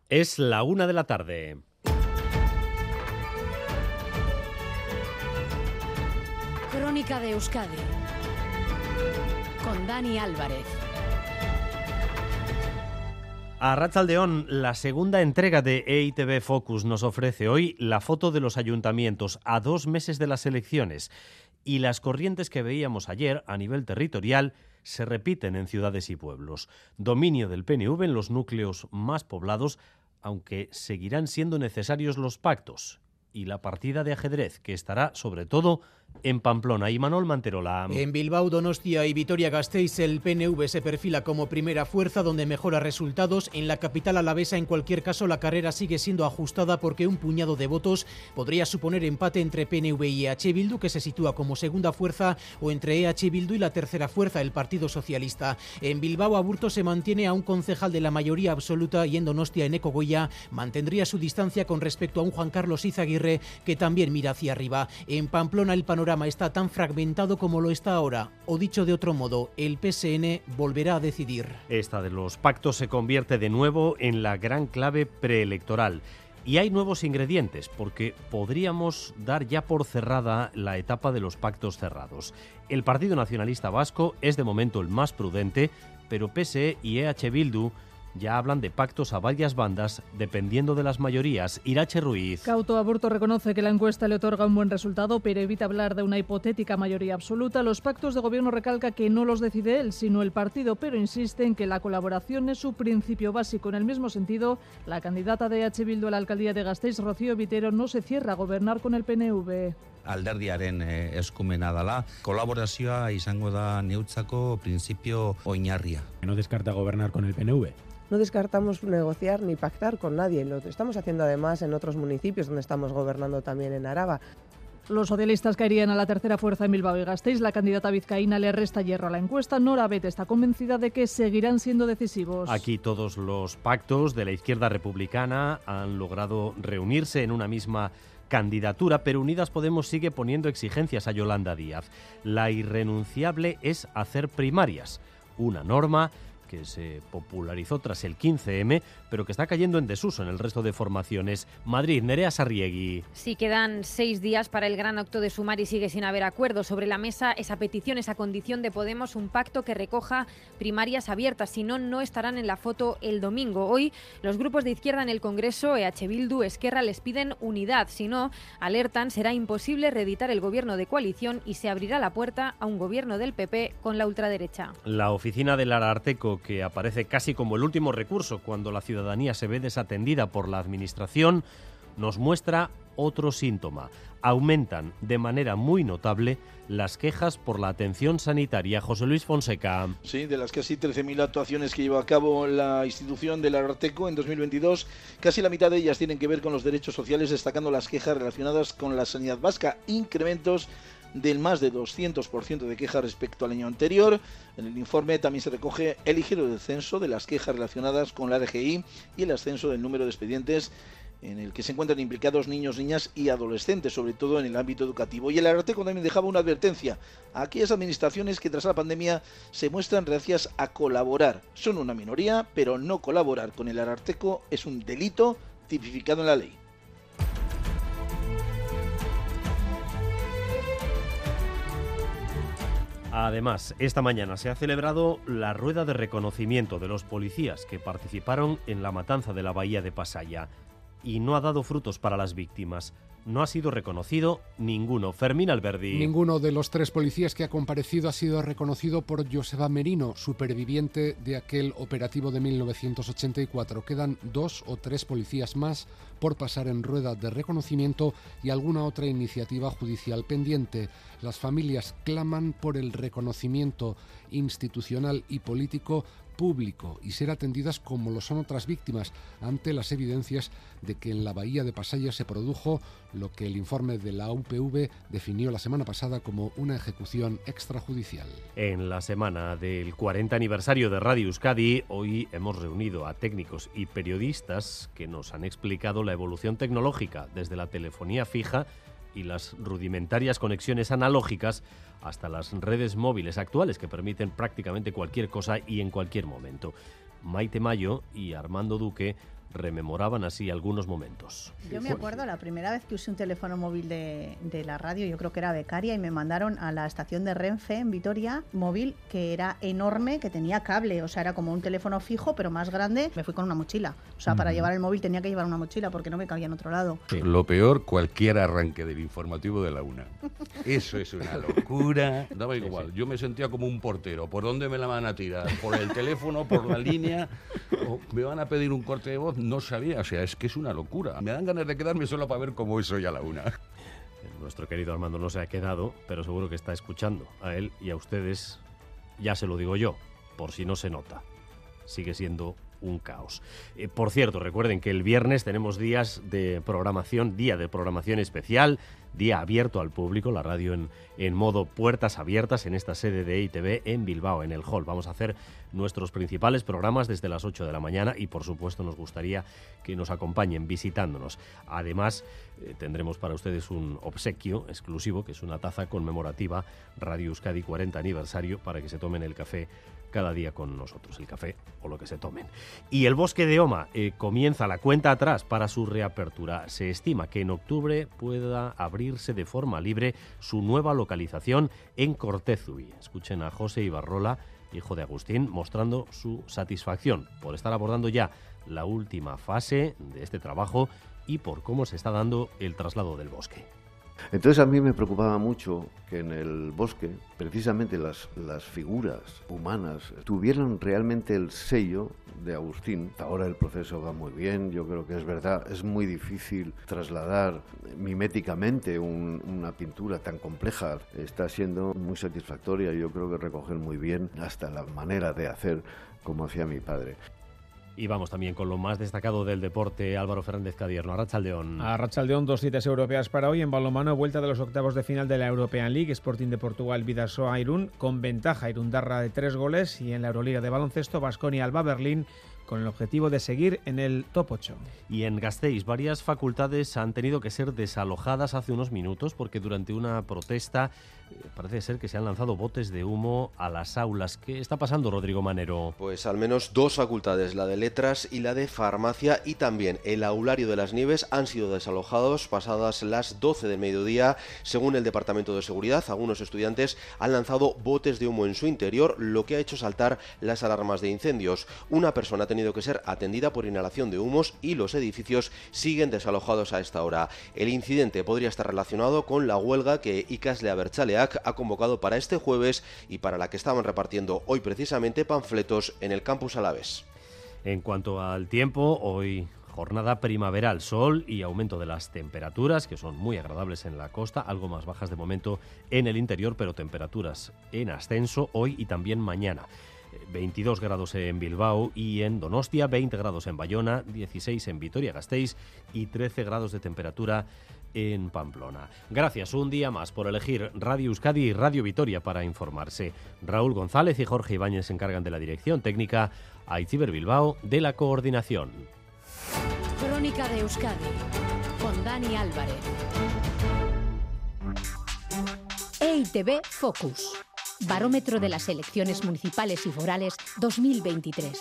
Es la 1 de la tarde. Crónica de Euskadi con Dani Álvarez. Arratsaldeon, la segunda entrega de EITV Focus nos ofrece hoy la foto de los ayuntamientos a 2 meses de las elecciones. Y las corrientes que veíamos ayer a nivel territorial se repiten en ciudades y pueblos. Dominio del PNV en los núcleos más poblados, aunque seguirán siendo necesarios los pactos. Y la partida de ajedrez, que estará sobre todo en Pamplona. Imanol Manterola. En Bilbao, Donostia y Vitoria-Gasteiz, el PNV se perfila como primera fuerza donde mejora resultados. En la capital alavesa, en cualquier caso, la carrera sigue siendo ajustada porque un puñado de votos podría suponer empate entre PNV y EH Bildu, que se sitúa como segunda fuerza, o entre EH Bildu y la tercera fuerza, el Partido Socialista. En Bilbao, Aburto se mantiene a un concejal de la mayoría absoluta y en Donostia, Eneko Goya, mantendría su distancia con respecto a un Juan Carlos Izaguirre que también mira hacia arriba. En Pamplona, el panorama está tan fragmentado como lo está ahora, o dicho de otro modo, el PSN volverá a decidir. Esta de los pactos se convierte de nuevo en la gran clave preelectoral. Y hay nuevos ingredientes, porque podríamos dar ya por cerrada la etapa de los pactos cerrados. El Partido Nacionalista Vasco es de momento el más prudente, pero PSE y EH Bildu ya hablan de pactos a varias bandas dependiendo de las mayorías. Irache Ruiz. Cauto Aburto reconoce que la encuesta le otorga un buen resultado, pero evita hablar de una hipotética mayoría absoluta. Los pactos de gobierno recalca que no los decide él, sino el partido, pero insiste en que la colaboración es su principio básico. En el mismo sentido, la candidata de EH Bildu a la alcaldía de Gasteiz, Rocío Vitero, no se cierra a gobernar con el PNV. Alderdiaren eskumena dela, kolaborazioa izango da neutzako principio oinarria. No descarta gobernar con el PNV. No descartamos negociar ni pactar con nadie. Lo estamos haciendo además en otros municipios donde estamos gobernando también en Araba. Los socialistas caerían a la tercera fuerza en Bilbao y Gasteiz. La candidata vizcaína le resta hierro a la encuesta. Nora Bet está convencida de que seguirán siendo decisivos. Aquí todos los pactos de la izquierda republicana han logrado reunirse en una misma candidatura, pero Unidas Podemos sigue poniendo exigencias a Yolanda Díaz. La irrenunciable es hacer primarias, una norma que se popularizó tras el 15M, pero que está cayendo en desuso en el resto de formaciones. Madrid, Nerea Sarriegui. Sí, quedan 6 días para el gran acto de Sumar y sigue sin haber acuerdo. Sobre la mesa esa petición, esa condición de Podemos, un pacto que recoja primarias abiertas. Si no, no estarán en la foto el domingo. Hoy los grupos de izquierda en el Congreso, EH Bildu, Esquerra, les piden unidad. Si no, alertan, será imposible reeditar el gobierno de coalición y se abrirá la puerta a un gobierno del PP con la ultraderecha. La oficina del Ararteko, que aparece casi como el último recurso cuando la ciudadanía se ve desatendida por la administración, nos muestra otro síntoma. Aumentan de manera muy notable las quejas por la atención sanitaria. José Luis Fonseca. Sí, de las casi 13.000 actuaciones que lleva a cabo la institución del Ararteko en 2022, casi la mitad de ellas tienen que ver con los derechos sociales, destacando las quejas relacionadas con la sanidad vasca, incrementos del más de 200% de quejas respecto al año anterior. En el informe también se recoge el ligero descenso de las quejas relacionadas con la RGI y el ascenso del número de expedientes en el que se encuentran implicados niños, niñas y adolescentes, sobre todo en el ámbito educativo. Y el Ararteko también dejaba una advertencia a aquellas administraciones que tras la pandemia se muestran reacias a colaborar. Son una minoría, pero no colaborar con el Ararteko es un delito tipificado en la ley. Además, esta mañana se ha celebrado la rueda de reconocimiento de los policías que participaron en la matanza de la bahía de Pasaia y no ha dado frutos para las víctimas. No ha sido reconocido ninguno. Fermín Alberdi. Ninguno de los 3 policías que ha comparecido ha sido reconocido por Joseba Merino, superviviente de aquel operativo de 1984. Quedan 2 o 3 policías más por pasar en rueda de reconocimiento y alguna otra iniciativa judicial pendiente. Las familias claman por el reconocimiento institucional y político público y ser atendidas como lo son otras víctimas ante las evidencias de que en la bahía de Pasaia se produjo lo que el informe de la UPV definió la semana pasada como una ejecución extrajudicial. En la semana del 40 aniversario de Radio Euskadi, hoy hemos reunido a técnicos y periodistas que nos han explicado la evolución tecnológica desde la telefonía fija y las rudimentarias conexiones analógicas hasta las redes móviles actuales que permiten prácticamente cualquier cosa y en cualquier momento. Maite Mayo y Armando Duque rememoraban así algunos momentos. Yo me acuerdo la primera vez que usé un teléfono móvil de la radio, yo creo que era becaria, y me mandaron a la estación de Renfe en Vitoria, móvil que era enorme, que tenía cable, o sea, era como un teléfono fijo, pero más grande. Me fui con una mochila, o sea, para llevar el móvil tenía que llevar una mochila porque no me cabía en otro lado. Sí. Lo peor, cualquier arranque del informativo de la una. Eso es una locura. Daba igual, yo me sentía como un portero. ¿Por dónde me la van a tirar? ¿Por el teléfono? ¿Por la línea? ¿O me van a pedir un corte de voz? No sabía, o sea, es que es una locura. Me dan ganas de quedarme solo para ver cómo es hoy a la una. Nuestro querido Armando no se ha quedado, pero seguro que está escuchando. A él y a ustedes, ya se lo digo yo, por si no se nota. Sigue siendo un caos. Por cierto, recuerden que el viernes tenemos días de programación, día de programación especial, día abierto al público, la radio en modo puertas abiertas en esta sede de EITV en Bilbao, en el hall. Vamos a hacer nuestros principales programas desde las 8 de la mañana y, por supuesto, nos gustaría que nos acompañen visitándonos. Además, tendremos para ustedes un obsequio exclusivo, que es una taza conmemorativa Radio Euskadi 40 aniversario, para que se tomen el café cada día con nosotros, el café o lo que se tomen. Y el Bosque de Oma comienza la cuenta atrás para su reapertura. Se estima que en octubre pueda abrirse de forma libre su nueva localización en Cortezui. Escuchen a José Ibarrola, hijo de Agustín, mostrando su satisfacción por estar abordando ya la última fase de este trabajo y por cómo se está dando el traslado del bosque. Entonces a mí me preocupaba mucho que en el bosque, precisamente las figuras humanas tuvieran realmente el sello de Agustín. Ahora el proceso va muy bien, yo creo que es verdad, es muy difícil trasladar miméticamente una pintura tan compleja. Está siendo muy satisfactoria, yo creo que recogen muy bien hasta la manera de hacer como hacía mi padre. Y vamos también con lo más destacado del deporte. Álvaro Fernández Cadierno, Arratsaldeón. Arratsaldeón, 2 citas europeas para hoy. En balonmano, vuelta de los octavos de final de la European League. Sporting de Portugal, Bidasoa, Irún, con ventaja irundarra de 3 goles. Y en la Euroliga de baloncesto, Baskonia, Alba Berlín, con el objetivo de seguir en el top 8. Y en Gasteiz, varias facultades han tenido que ser desalojadas hace unos minutos porque durante una protesta parece ser que se han lanzado botes de humo a las aulas. ¿Qué está pasando, Rodrigo Manero? Pues al menos 2 facultades, la de Letras y la de Farmacia, y también el aulario de las Nieves, han sido desalojados pasadas las 12 del mediodía. Según el Departamento de Seguridad, algunos estudiantes han lanzado botes de humo en su interior, lo que ha hecho saltar las alarmas de incendios. Una persona ha tenido que ser atendida por inhalación de humos y los edificios siguen desalojados a esta hora. El incidente podría estar relacionado con la huelga que Ikasle Abertzaleak ha convocado para este jueves y para la que estaban repartiendo hoy precisamente panfletos en el campus Alavés. En cuanto al tiempo, hoy jornada primaveral, sol y aumento de las temperaturas, que son muy agradables en la costa, algo más bajas de momento en el interior, pero temperaturas en ascenso hoy y también mañana. 22 grados en Bilbao y en Donostia, 20 grados en Bayona, 16 en Vitoria-Gasteiz y 13 grados de temperatura en Pamplona. Gracias un día más por elegir Radio Euskadi y Radio Vitoria para informarse. Raúl González y Jorge Ibáñez se encargan de la dirección técnica, Aitziber Bilbao de la coordinación. Crónica de Euskadi con Dani Álvarez. EITV Focus. Barómetro de las elecciones municipales y forales 2023.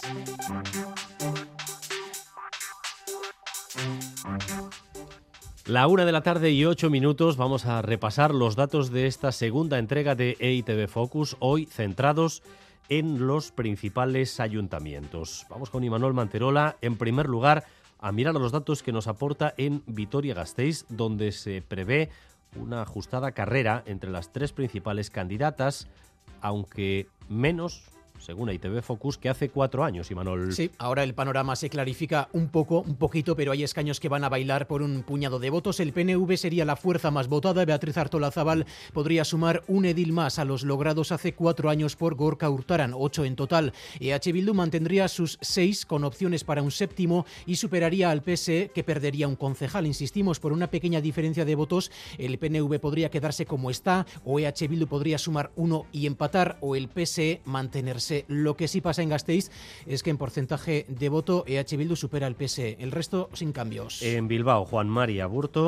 La 1:08 p.m, vamos a repasar los datos de esta segunda entrega de EITV Focus, hoy centrados en los principales ayuntamientos. Vamos con Imanol Manterola, en primer lugar, a mirar los datos que nos aporta en Vitoria-Gasteiz, donde se prevé una ajustada carrera entre las 3 principales candidatas, aunque menos, según EITV Focus, que hace 4 años, Imanol. Sí, ahora el panorama se clarifica un poquito, pero hay escaños que van a bailar por un puñado de votos. El PNV sería la fuerza más votada. Beatriz Artolazabal podría sumar un edil más a los logrados hace 4 años por Gorka Urtaran, 8 en total. EH Bildu mantendría sus 6 con opciones para un séptimo y superaría al PSE, que perdería un concejal. Insistimos, por una pequeña diferencia de votos, el PNV podría quedarse como está, o EH Bildu podría sumar 1 y empatar, o el PSE mantenerse. Lo que sí pasa en Gasteiz es que en porcentaje de voto EH Bildu supera al PSE, el resto sin cambios. En Bilbao, Juan Mari Aburto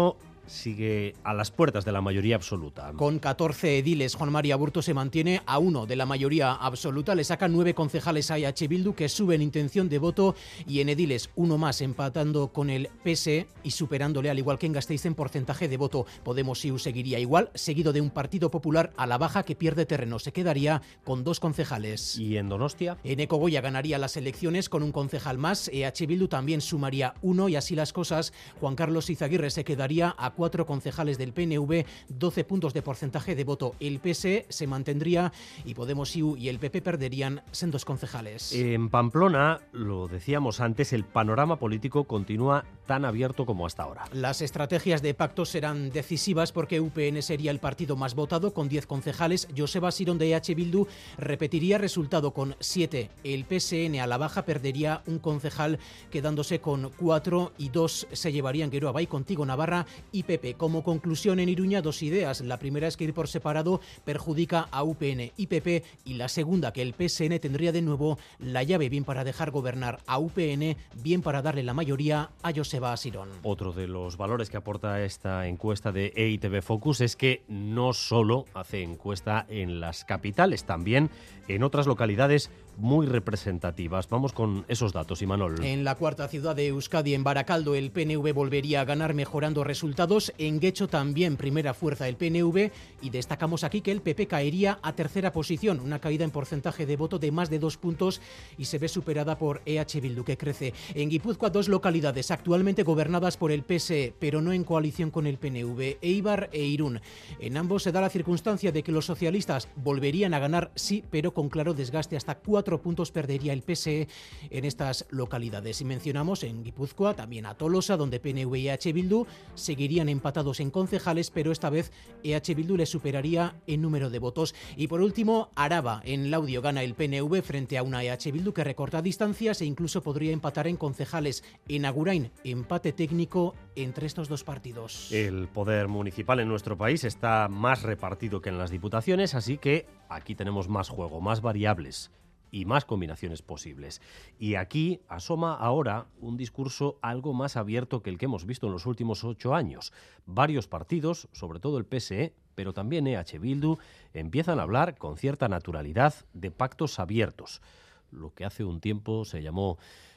sigue a las puertas de la mayoría absoluta. Con 14 ediles, Juan María Aburto se mantiene a 1 de la mayoría absoluta. Le saca 9 concejales a EH Bildu, que sube en intención de voto, y en ediles 1 más, empatando con el PSE y superándole, al igual que en Gasteiz, en porcentaje de voto. Podemos-IU seguiría igual, seguido de un Partido Popular a la baja que pierde terreno. Se quedaría con 2 concejales. ¿Y en Donostia? Eneco Goya ganaría las elecciones con un concejal más. EH Bildu también sumaría 1, y así las cosas, Juan Carlos Izaguirre se quedaría a 4 concejales del PNV, 12 puntos de porcentaje de voto. El PSE se mantendría y Podemos-IU y el PP perderían sendos concejales. En Pamplona, lo decíamos antes, el panorama político continúa tan abierto como hasta ahora. Las estrategias de pacto serán decisivas porque UPN sería el partido más votado con 10 concejales. Joseba Sirón de EH Bildu repetiría resultado con 7. El PSN a la baja perdería un concejal, quedándose con 4, y 2 se llevarían Geroa Bai, Contigo Navarra y PP. Como conclusión, en Iruña, 2 ideas. La primera es que ir por separado perjudica a UPN y PP, y la segunda, que el PSN tendría de nuevo la llave, bien para dejar gobernar a UPN, bien para darle la mayoría a Joseba Sirón. Otro de los valores que aporta esta encuesta de EITB Focus es que no solo hace encuesta en las capitales, también en otras localidades muy representativas. Vamos con esos datos, Imanol. En la cuarta ciudad de Euskadi, en Baracaldo, el PNV volvería a ganar mejorando resultados. En Guecho también primera fuerza el PNV, y destacamos aquí que el PP caería a tercera posición, una caída en porcentaje de voto de más de 2 puntos, y se ve superada por EH Bildu, que crece. En Guipúzcoa, 2 localidades actualmente gobernadas por el PSE, pero no en coalición con el PNV, Eibar e Irún. En ambos se da la circunstancia de que los socialistas volverían a ganar, sí, pero con claro desgaste. Hasta 4 puntos perdería el PSE en estas localidades. Y mencionamos en Guipúzcoa también a Tolosa, donde PNV y EH Bildu seguirían empatados en concejales, pero esta vez EH Bildu le superaría en número de votos. Y por último, Araba, en Laudio gana el PNV frente a una EH Bildu que recorta distancias e incluso podría empatar en concejales. En Agurain, empate técnico entre estos 2 partidos. El poder municipal en nuestro país está más repartido que en las diputaciones, así que aquí tenemos más juego, más variables y más combinaciones posibles. Y aquí asoma ahora un discurso algo más abierto que el que hemos visto en los últimos 8 años. Varios partidos, sobre todo el PSE, pero también EH Bildu, empiezan a hablar con cierta naturalidad de pactos abiertos. Lo que hace un tiempo se llamó,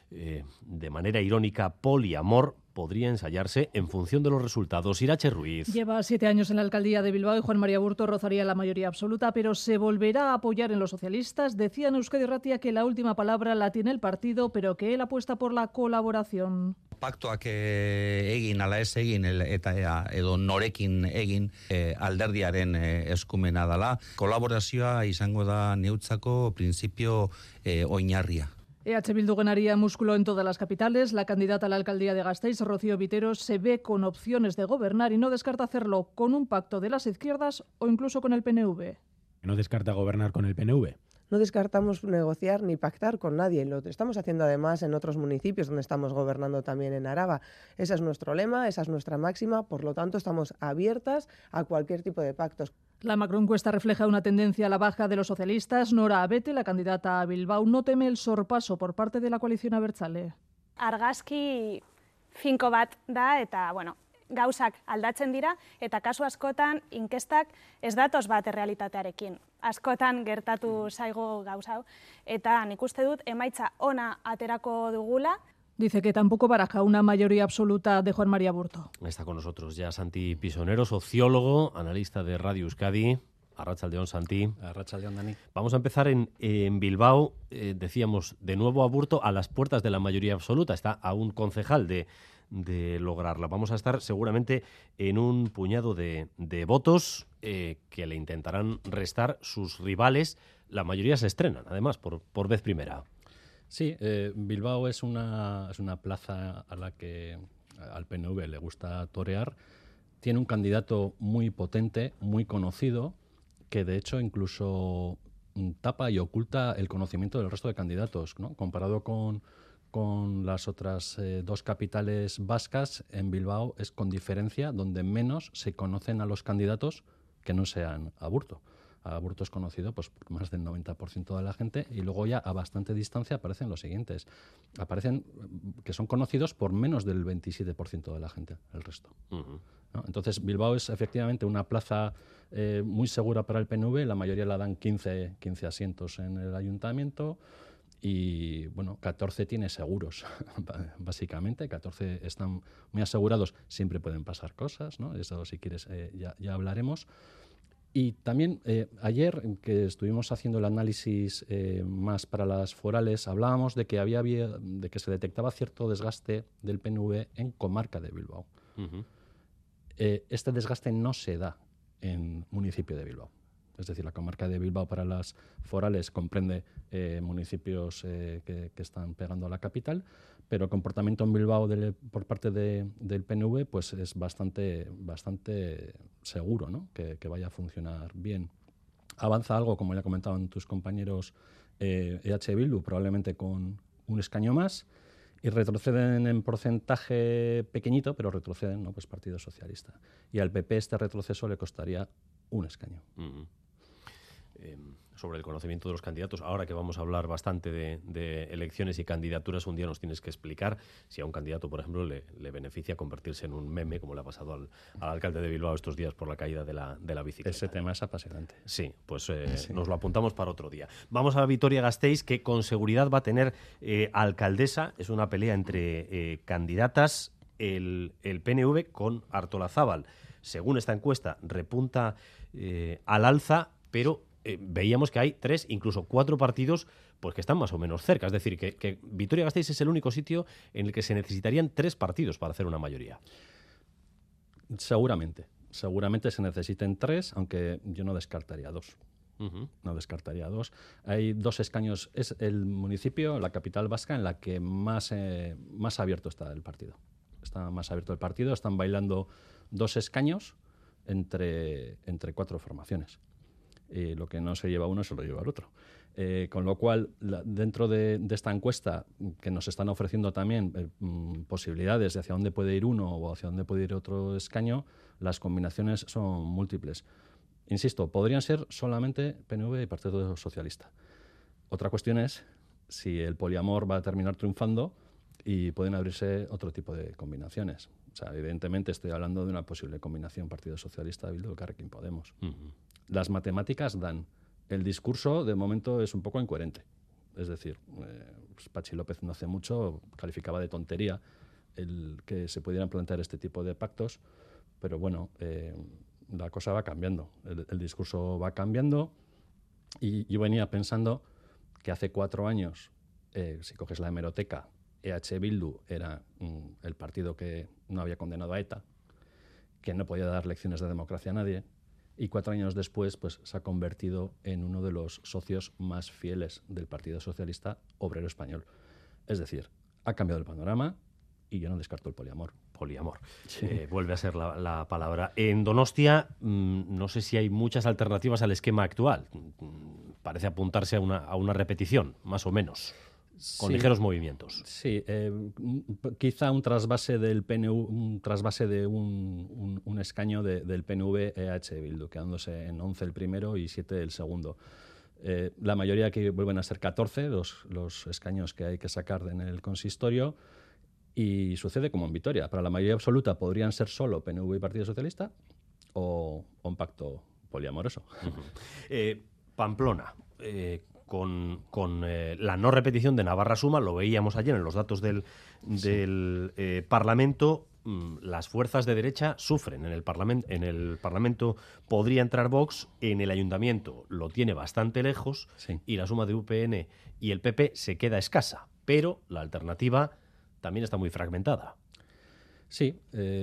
de manera irónica, poliamor, podría ensayarse en función de los resultados. Irache Ruiz. Lleva 7 años en la alcaldía de Bilbao y Juan María Aburto rozaría la mayoría absoluta, pero se volverá a apoyar en los socialistas. Decía en Euskadi Irratia que la última palabra la tiene el partido, pero que él apuesta por la colaboración. Paktuak egin ala ez egin eta edo norekin egin alderdiaren eskumena dela. Kolaborazioa izango da neutzako printzipio oinarria. EH Bildu ganaría músculo en todas las capitales. La candidata a la alcaldía de Gasteiz, Rocío Viteros, se ve con opciones de gobernar y no descarta hacerlo con un pacto de las izquierdas o incluso con el PNV. ¿No descarta gobernar con el PNV? No descartamos negociar ni pactar con nadie. Lo estamos haciendo además en otros municipios donde estamos gobernando también en Araba. Ese es nuestro lema, esa es nuestra máxima, por lo tanto estamos abiertas a cualquier tipo de pactos. La macroencuesta refleja una tendencia a la baja de los socialistas. Nora Abete, la candidata a Bilbao, no teme el sorpaso por parte de la coalición abertzale. Argazki finko bat da eta, gauzak aldatzen dira eta kasu askotan inkestak ez datoz bat errealitatearekin. Askotan gertatu zaigo gauza hau eta nik uste dut emaitza ona aterako dugula. Dice que tampoco baraja una mayoría absoluta de Juan María Aburto. Está con nosotros ya Santi Pisonero, sociólogo, analista de Radio Euskadi. Arratsaldeon, Santi. Arratsaldeon, Dani. Vamos a empezar en Bilbao. Decíamos, de nuevo Aburto a las puertas de la mayoría absoluta. Está a un concejal de lograrla. Vamos a estar seguramente en un puñado de votos que le intentarán restar sus rivales. La mayoría se estrenan, además, por vez primera. Sí, Bilbao es una plaza a la que al PNV le gusta torear. Tiene un candidato muy potente, muy conocido, que de hecho incluso tapa y oculta el conocimiento del resto de candidatos, ¿no? Comparado con las otras 2 capitales vascas, en Bilbao es con diferencia donde menos se conocen a los candidatos que no sean Aburto. Aburto es conocido pues, por más del 90% de la gente, y luego ya a bastante distancia aparecen los siguientes. Aparecen que son conocidos por menos del 27% de la gente, el resto. ¿No? Entonces, Bilbao es efectivamente una plaza muy segura para el PNV, la mayoría la dan 15 asientos en el ayuntamiento, y bueno, 14 tiene seguros, básicamente, 14 están muy asegurados, siempre pueden pasar cosas, ¿no? Eso si quieres ya hablaremos. Y también ayer que estuvimos haciendo el análisis más para las forales, hablábamos de que de que se detectaba cierto desgaste del PNV en comarca de Bilbao. Este desgaste no se da en municipio de Bilbao. Es decir, la comarca de Bilbao para las forales comprende municipios que están pegando a la capital, pero el comportamiento en Bilbao por parte del PNV pues es bastante seguro, ¿no? que vaya a funcionar bien. Avanza algo, como ya comentaban tus compañeros, EH Bildu, probablemente con un escaño más, y retroceden en porcentaje pequeñito, pero retroceden, ¿no? Pues Partido Socialista. Y al PP este retroceso le costaría un escaño. Sobre el conocimiento de los candidatos, ahora que vamos a hablar bastante de elecciones y candidaturas, un día nos tienes que explicar si a un candidato, por ejemplo, le beneficia convertirse en un meme, como le ha pasado al alcalde de Bilbao estos días por la caída de la bicicleta. Ese tema es apasionante. Sí, pues sí. Nos lo apuntamos para otro día. Vamos a Vitoria-Gasteiz, que con seguridad va a tener alcaldesa. Es una pelea entre candidatas. El PNV con Artolazábal, según esta encuesta, repunta al alza, pero veíamos que hay 3, incluso 4 partidos pues que están más o menos cerca. Es decir, que Vitoria-Gasteiz es el único sitio en el que se necesitarían 3 partidos para hacer una mayoría. Seguramente se necesiten 3, aunque yo no descartaría 2. No descartaría 2. Hay 2 escaños. Es el municipio, la capital vasca, en la que más abierto está el partido. Está más abierto el partido. Están bailando 2 escaños entre 4 formaciones. Lo que no se lleva uno se lo lleva el otro. Con lo cual, dentro de esta encuesta, que nos están ofreciendo también posibilidades de hacia dónde puede ir uno o hacia dónde puede ir otro escaño, las combinaciones son múltiples. Insisto, podrían ser solamente PNV y Partido Socialista. Otra cuestión es si el poliamor va a terminar triunfando y pueden abrirse otro tipo de combinaciones. O sea, evidentemente estoy hablando de una posible combinación Partido Socialista, Bildu, Elkarrekin Podemos. Las matemáticas dan. El discurso, de momento, es un poco incoherente. Es decir, pues Patxi López no hace mucho calificaba de tontería el que se pudieran plantear este tipo de pactos, pero bueno, la cosa va cambiando. El discurso va cambiando, y yo venía pensando que hace 4 años, si coges la hemeroteca, EH Bildu era el partido que no había condenado a ETA, que no podía dar lecciones de democracia a nadie, y 4 años después pues, se ha convertido en uno de los socios más fieles del Partido Socialista Obrero Español. Es decir, ha cambiado el panorama y yo no descarto el poliamor. Sí. Vuelve a ser la palabra. En Donostia, no sé si hay muchas alternativas al esquema actual. Parece apuntarse a una repetición, más o menos. Con ligeros movimientos. Sí, quizá un trasvase del PNV, un trasvase de un escaño del PNV EH Bildu, quedándose en 11 el primero y 7 el segundo. La mayoría que vuelven a ser 14, los escaños que hay que sacar en el consistorio, y sucede como en Vitoria. Para la mayoría absoluta podrían ser solo PNV y Partido Socialista o un pacto poliamoroso. Pamplona. Con la no repetición de Navarra Suma, lo veíamos ayer en los datos del Parlamento, las fuerzas de derecha sufren. En el Parlamento podría entrar Vox, en el Ayuntamiento lo tiene bastante lejos, y la suma de UPN y el PP se queda escasa, pero la alternativa también está muy fragmentada. Sí,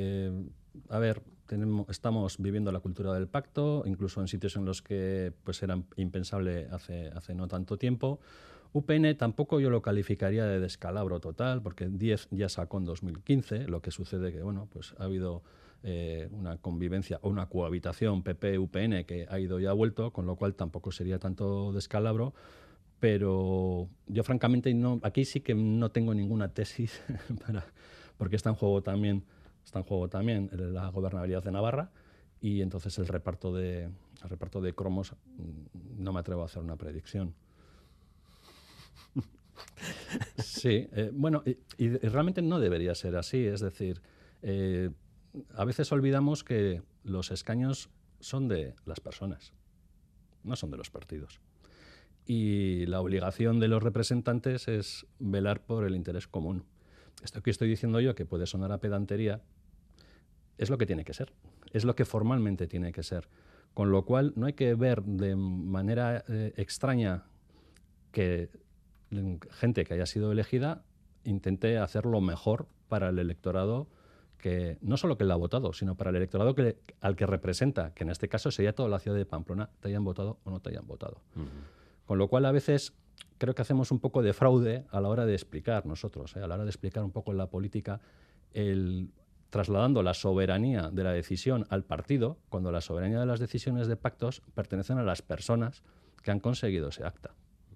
a ver, estamos viviendo la cultura del pacto, incluso en sitios en los que pues era impensable hace no tanto tiempo. UPN tampoco yo lo calificaría de descalabro total, porque 10 ya sacó en 2015, lo que sucede que bueno, pues ha habido una convivencia o una cohabitación PP-UPN que ha ido y ha vuelto, con lo cual tampoco sería tanto descalabro. Pero yo francamente aquí sí que no tengo ninguna tesis porque está en juego también la gobernabilidad de Navarra, y entonces el reparto de cromos, no me atrevo a hacer una predicción. Sí, bueno, y realmente no debería ser así. Es decir, a veces olvidamos que los escaños son de las personas, no son de los partidos. Y la obligación de los representantes es velar por el interés común. Esto que estoy diciendo yo, que puede sonar a pedantería, es lo que tiene que ser, es lo que formalmente tiene que ser. Con lo cual no hay que ver de manera extraña que gente que haya sido elegida intente hacer lo mejor para el electorado, que no solo que le ha votado, sino para el electorado al que representa, que en este caso sería toda la ciudad de Pamplona, te hayan votado o no te hayan votado. Con lo cual a veces creo que hacemos un poco de fraude a la hora de explicar nosotros, a la hora de explicar un poco en la política, trasladando la soberanía de la decisión al partido, cuando la soberanía de las decisiones de pactos pertenecen a las personas que han conseguido ese acta.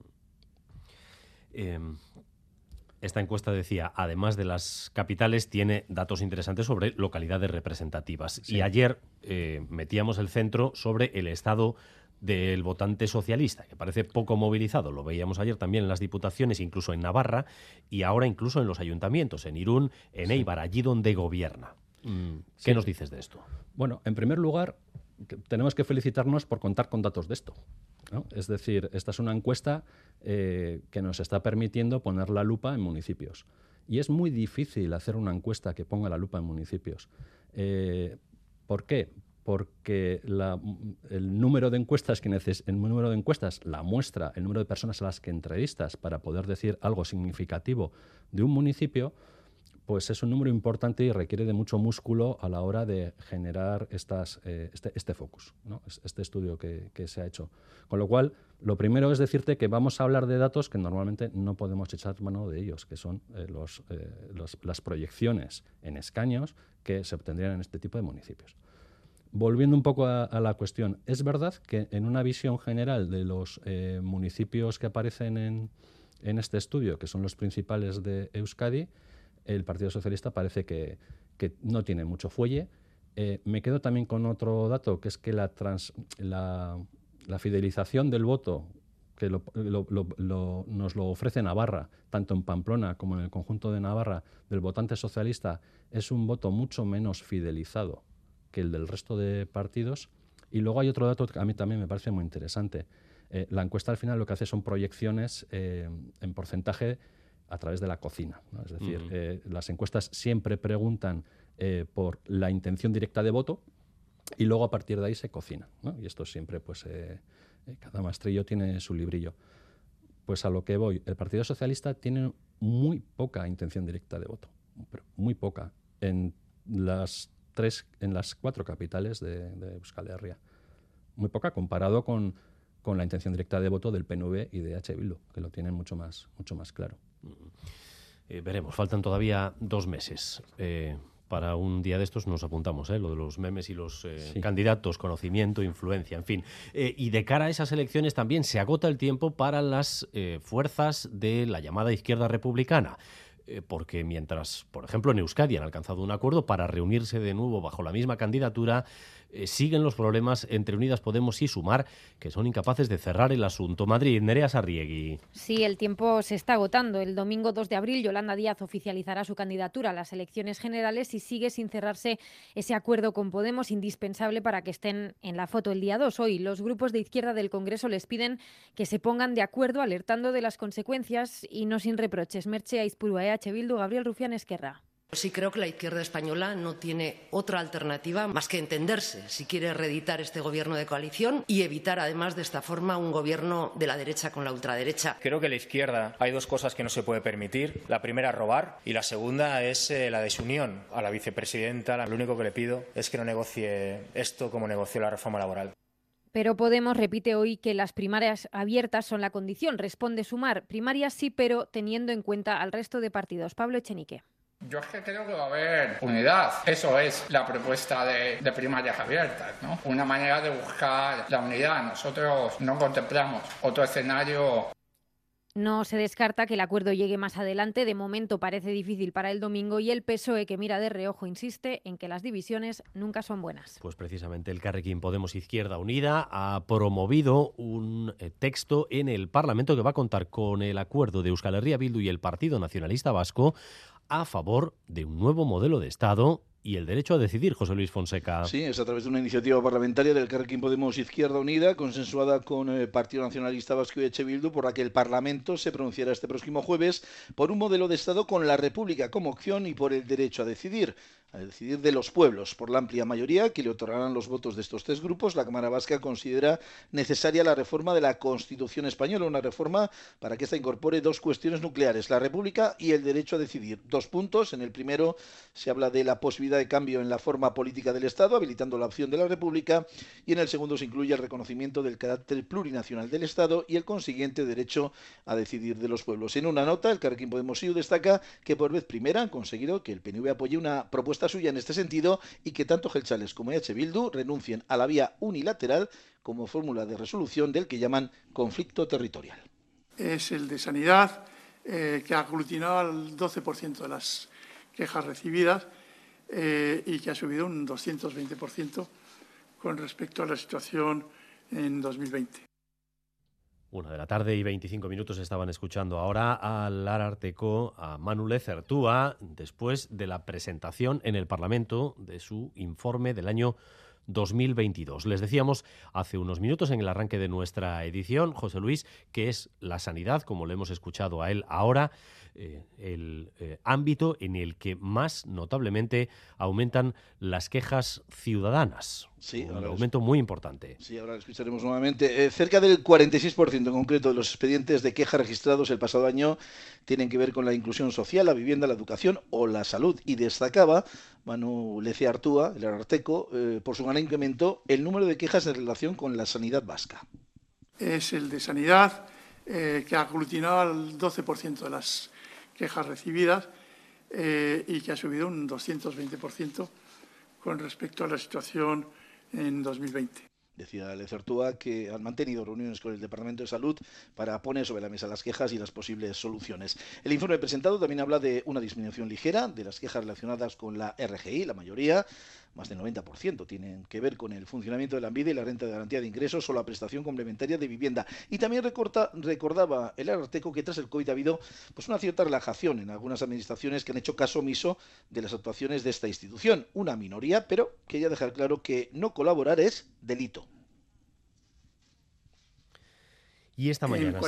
Esta encuesta decía, además de las capitales, tiene datos interesantes sobre localidades representativas. Sí. Y ayer metíamos el centro sobre el estado del votante socialista, que parece poco movilizado. Lo veíamos ayer también en las diputaciones, incluso en Navarra, y ahora incluso en los ayuntamientos, en Irún, en Eibar, allí donde gobierna. ¿Qué nos dices de esto? Bueno, en primer lugar, tenemos que felicitarnos por contar con datos de esto, ¿no? Es decir, esta es una encuesta que nos está permitiendo poner la lupa en municipios. Y es muy difícil hacer una encuesta que ponga la lupa en municipios. ¿Por qué? Porque el número de encuestas la muestra, el número de personas a las que entrevistas para poder decir algo significativo de un municipio, pues es un número importante y requiere de mucho músculo a la hora de generar este focus, ¿no? Este estudio que se ha hecho. Con lo cual, lo primero es decirte que vamos a hablar de datos que normalmente no podemos echar mano de ellos, que son las proyecciones en escaños que se obtendrían en este tipo de municipios. Volviendo un poco a la cuestión, es verdad que en una visión general de los municipios que aparecen en este estudio, que son los principales de Euskadi, el Partido Socialista parece que no tiene mucho fuelle. Me quedo también con otro dato, que es que la fidelización del voto, que nos lo ofrece Navarra, tanto en Pamplona como en el conjunto de Navarra, del votante socialista, es un voto mucho menos fidelizado que el del resto de partidos. Y luego hay otro dato que a mí también me parece muy interesante. La encuesta al final lo que hace son proyecciones en porcentaje a través de la cocina, ¿no? Es decir, las encuestas siempre preguntan por la intención directa de voto y luego a partir de ahí se cocina, ¿no? Y esto siempre, pues, cada maestrillo tiene su librillo. Pues a lo que voy, el Partido Socialista tiene muy poca intención directa de voto, pero muy poca, en las 4 capitales de Euskal Herria. Muy poca comparado con la intención directa de voto del PNV y de H. Bildu, que lo tienen mucho más claro. Veremos, faltan todavía 2 meses. Para un día de estos nos apuntamos, lo de los memes y los candidatos, conocimiento, influencia, en fin. Y de cara a esas elecciones también se agota el tiempo para las fuerzas de la llamada izquierda republicana. Porque mientras, por ejemplo, en Euskadi han alcanzado un acuerdo para reunirse de nuevo bajo la misma candidatura, siguen los problemas entre Unidas Podemos y Sumar, que son incapaces de cerrar el asunto. Madrid, Nerea Sarriegui. Sí, el tiempo se está agotando. El domingo 2 de abril, Yolanda Díaz oficializará su candidatura a las elecciones generales y sigue sin cerrarse ese acuerdo con Podemos, indispensable para que estén en la foto el día 2. Hoy, los grupos de izquierda del Congreso les piden que se pongan de acuerdo, alertando de las consecuencias y no sin reproches. Merche Aizpurua, EH Bildu, Gabriel Rufián, Esquerra. Sí creo que la izquierda española no tiene otra alternativa más que entenderse si quiere reeditar este gobierno de coalición y evitar además de esta forma un gobierno de la derecha con la ultraderecha. Creo que en la izquierda hay 2 cosas que no se puede permitir. La primera, robar, y la segunda es la desunión. A la vicepresidenta lo único que le pido es que no negocie esto como negoció la reforma laboral. Pero Podemos repite hoy que las primarias abiertas son la condición. Responde Sumar. Primarias sí, pero teniendo en cuenta al resto de partidos. Pablo Echenique. Yo es que creo que va a haber unidad. Eso es la propuesta de primarias abiertas, ¿no? Una manera de buscar la unidad. Nosotros no contemplamos otro escenario. No se descarta que el acuerdo llegue más adelante. De momento parece difícil para el domingo y el PSOE, que mira de reojo, insiste en que las divisiones nunca son buenas. Pues precisamente el Carrequín Podemos Izquierda Unida ha promovido un texto en el Parlamento que va a contar con el acuerdo de Euskal Herria Bildu y el Partido Nacionalista Vasco a favor de un nuevo modelo de Estado y el derecho a decidir, José Luis Fonseca. Sí, es a través de una iniciativa parlamentaria del Carrequín Podemos Izquierda Unida, consensuada con el Partido Nacionalista Vasco y EH Bildu, por la que el Parlamento se pronunciará este próximo jueves por un modelo de Estado con la República como opción y por el derecho a decidir de los pueblos. Por la amplia mayoría que le otorgarán los votos de estos tres grupos, la Cámara Vasca considera necesaria la reforma de la Constitución española, una reforma para que ésta incorpore dos cuestiones nucleares, la República y el derecho a decidir. 2 puntos. En el primero se habla de la posibilidad de cambio en la forma política del Estado, habilitando la opción de la República, y en el segundo se incluye el reconocimiento del carácter plurinacional del Estado y el consiguiente derecho a decidir de los pueblos. En una nota, el Carrequín Podemos IU destaca que por vez primera han conseguido que el PNV apoye una propuesta suya en este sentido y que tanto Jeltzales como EH Bildu renuncien a la vía unilateral como fórmula de resolución del que llaman conflicto territorial. Es el de sanidad, que ha aglutinado al 12% de las quejas recibidas y que ha subido un 220% con respecto a la situación en 2020. 1:25 p.m. estaban escuchando ahora al Ararteko, a Manu Lezertua, después de la presentación en el Parlamento de su informe del año 2022. Les decíamos hace unos minutos en el arranque de nuestra edición, José Luis, que es la sanidad, como le hemos escuchado a él ahora, el ámbito en el que más notablemente aumentan las quejas ciudadanas. Sí, un aumento muy importante. Sí, ahora lo escucharemos nuevamente. Cerca del 46% en concreto de los expedientes de queja registrados el pasado año tienen que ver con la inclusión social, la vivienda, la educación o la salud. Y destacaba Manu Lezertua, el Ararteko, por su gran incremento el número de quejas en relación con la sanidad vasca. Es el de sanidad, que ha aglutinado al 12% de las quejas recibidas y que ha subido un 220% con respecto a la situación en 2020. Decía Lezertua que han mantenido reuniones con el Departamento de Salud para poner sobre la mesa las quejas y las posibles soluciones. El informe presentado también habla de una disminución ligera de las quejas relacionadas con la RGI, la mayoría, más del 90%, tienen que ver con el funcionamiento de la Lanbide y la renta de garantía de ingresos o la prestación complementaria de vivienda. Y también recordaba el Ararteko que tras el COVID ha habido pues una cierta relajación en algunas administraciones que han hecho caso omiso de las actuaciones de esta institución. Una minoría, pero quería dejar claro que no colaborar es delito. Y esta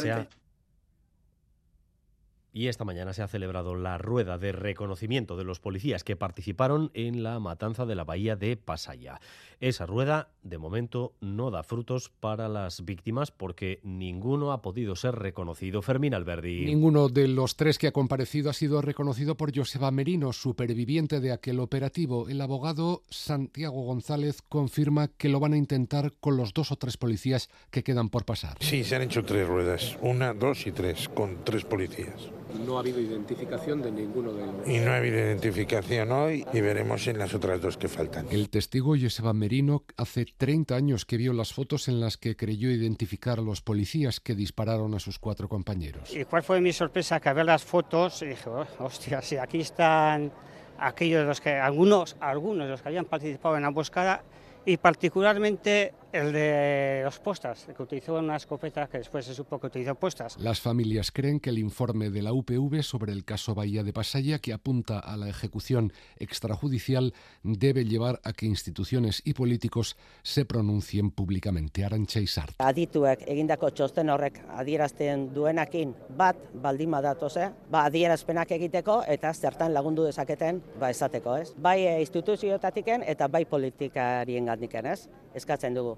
mañana se ha celebrado la rueda de reconocimiento de los policías que participaron en la matanza de la bahía de Pasaia. Esa rueda, de momento, no da frutos para las víctimas porque ninguno ha podido ser reconocido. Fermín Alberdi. Ninguno de los tres que ha comparecido ha sido reconocido por Joseba Merino, superviviente de aquel operativo. El abogado Santiago González confirma que lo van a intentar con los 2 o 3 policías que quedan por pasar. Sí, se han hecho 3 ruedas, 1, 2 y 3, con 3 policías. No ha habido identificación de ninguno de ellos. Y no ha habido identificación hoy y veremos en las otras 2 que faltan. El testigo Joseba Merino hace 30 años que vio las fotos en las que creyó identificar a los policías que dispararon a sus 4 compañeros. ¿Y cuál fue mi sorpresa? Que al ver las fotos y dije, hostia, si aquí están aquellos de los que algunos de los que habían participado en la emboscada y particularmente el de los postas, que utilizó una escopeta que después se supo que utilizó postas. Las familias creen que el informe de la UPV sobre el caso Bahía de Pasaia, que apunta a la ejecución extrajudicial, debe llevar a que instituciones y políticos se pronuncien públicamente. Arantxa Izart. Adituek egindako txosten horrek adierazten duenakin bat baldin badatoze, adierazpenak egiteko eta zertan lagundu dezaketen esateko, ez? Bai instituzioetatiken eta bai politikariengandiken, ez? Eskatzen dugu.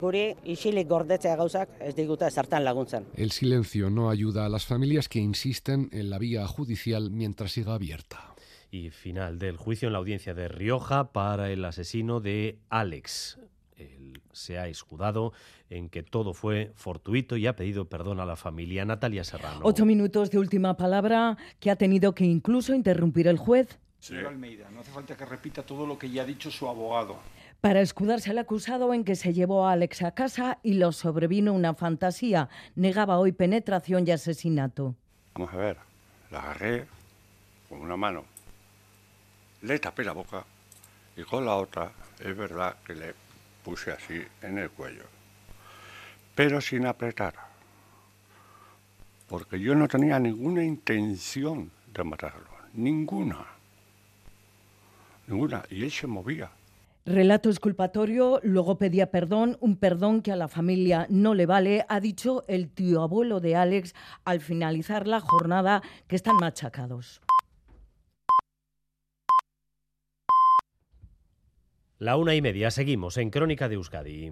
El silencio no ayuda a las familias que insisten en la vía judicial mientras siga abierta. Y final del juicio en la audiencia de Rioja para el asesino de Alex. Él se ha escudado en que todo fue fortuito y ha pedido perdón a la familia. Natalia Serrano. 8 minutos de última palabra que ha tenido que incluso interrumpir el juez. Señor Almeida, no hace falta que repita todo lo que ya ha dicho su abogado. Para escudarse al acusado en que se llevó a Alex a casa y lo sobrevino una fantasía. Negaba hoy penetración y asesinato. Vamos a ver, la agarré con una mano, le tapé la boca y con la otra es verdad que le puse así en el cuello, pero sin apretar, porque yo no tenía ninguna intención de matarlo, ninguna, y él se movía. Relato exculpatorio, luego pedía perdón, un perdón que a la familia no le vale, ha dicho el tío abuelo de Alex al finalizar la jornada, que están machacados. La 1:30, seguimos en Crónica de Euskadi.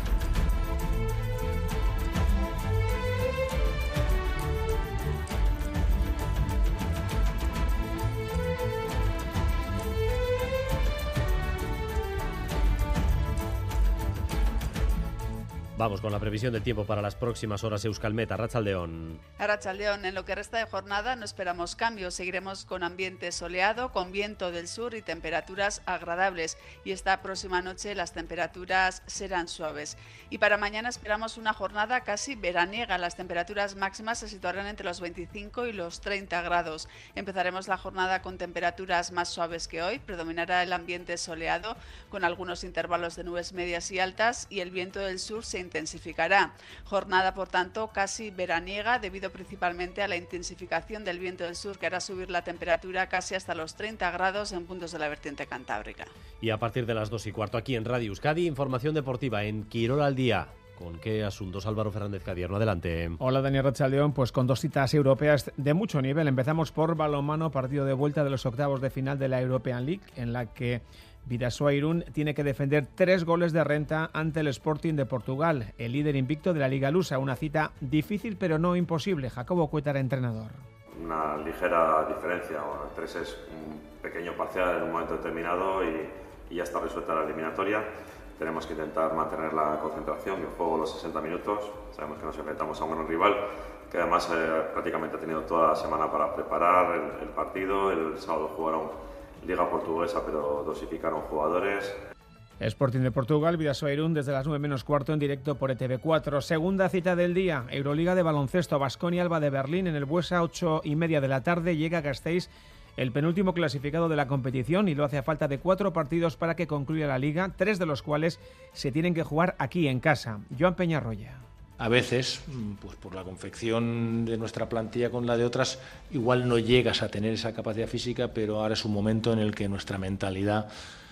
Vamos con la previsión del tiempo para las próximas horas. Euskalmet, Arratsaldeon. Arratsaldeon, en lo que resta de jornada no esperamos cambios. Seguiremos con ambiente soleado, con viento del sur y temperaturas agradables. Y esta próxima noche las temperaturas serán suaves. Y para mañana esperamos una jornada casi veraniega. Las temperaturas máximas se situarán entre los 25 y los 30 grados. Empezaremos la jornada con temperaturas más suaves que hoy. Predominará el ambiente soleado, con algunos intervalos de nubes medias y altas, y el viento del sur se intensificará. Jornada, por tanto, casi veraniega, debido principalmente a la intensificación del viento del sur, que hará subir la temperatura casi hasta los 30 grados en puntos de la vertiente cantábrica. Y a partir de las 2:15 aquí en Radio Euskadi, información deportiva en Quirol al día. ¿Con qué asuntos? Álvaro Fernández Cadierno, adelante. Hola, Daniel Arratsaldeon, pues con dos citas europeas de mucho nivel. Empezamos por balonmano, partido de vuelta de los octavos de final de la European League, en la que Bidasoa Irún tiene que defender 3 goles de renta ante el Sporting de Portugal, el líder invicto de la Liga Lusa. Una cita difícil pero no imposible. Jacobo Cuétara, entrenador. Una ligera diferencia, 3 es un pequeño parcial en un momento determinado y ya está resuelta la eliminatoria. Tenemos que intentar mantener la concentración y el juego los 60 minutos. Sabemos que nos enfrentamos a un gran rival que además prácticamente ha tenido toda la semana para preparar el partido. El sábado jugaron Liga Portuguesa, pero dosificaron jugadores. Sporting de Portugal, Bidasoa Irún, desde las 9:15 en directo por ETV4. Segunda cita del día, Euroliga de baloncesto, Baskonia Alba de Berlín en el Buesa, 8:30 de la tarde. Llega a Gasteiz, el penúltimo clasificado de la competición, y lo hace a falta de 4 partidos para que concluya la liga, 3 de los cuales se tienen que jugar aquí en casa. Joan Peñarroya. A veces, pues por la confección de nuestra plantilla con la de otras, igual no llegas a tener esa capacidad física, pero ahora es un momento en el que nuestra mentalidad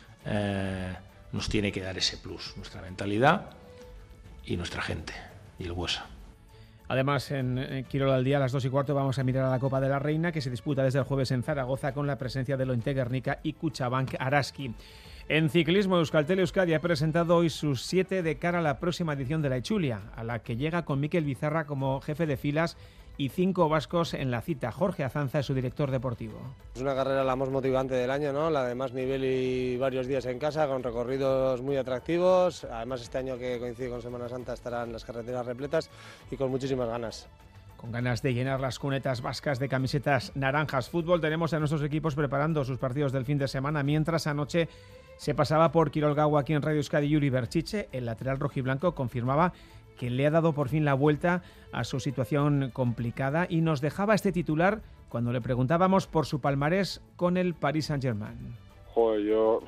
nos tiene que dar ese plus. Nuestra mentalidad y nuestra gente, y el Buesa. Además, en Quirol al día, a las 2:15, vamos a mirar a la Copa de la Reina, que se disputa desde el jueves en Zaragoza, con la presencia de Lointe Guernica y Kutxabank Araski. En ciclismo, Euskaltel Euskadi ha presentado hoy sus 7 de cara a la próxima edición de la Etxulia, a la que llega con Mikel Bizarra como jefe de filas y 5 vascos en la cita. Jorge Azanza es su director deportivo. Es una carrera la más motivante del año, ¿no? La de más nivel y varios días en casa, con recorridos muy atractivos. Además, este año, que coincide con Semana Santa, estarán las carreteras repletas y con muchísimas ganas. Con ganas de llenar las cunetas vascas de camisetas naranjas. Fútbol, tenemos a nuestros equipos preparando sus partidos del fin de semana, mientras anoche se pasaba por Quirol Gaua aquí en Radio Euskadi. Yuri Berchiche, el lateral rojiblanco, confirmaba que le ha dado por fin la vuelta a su situación complicada, y nos dejaba este titular cuando le preguntábamos por su palmarés con el Paris Saint-Germain. Joder,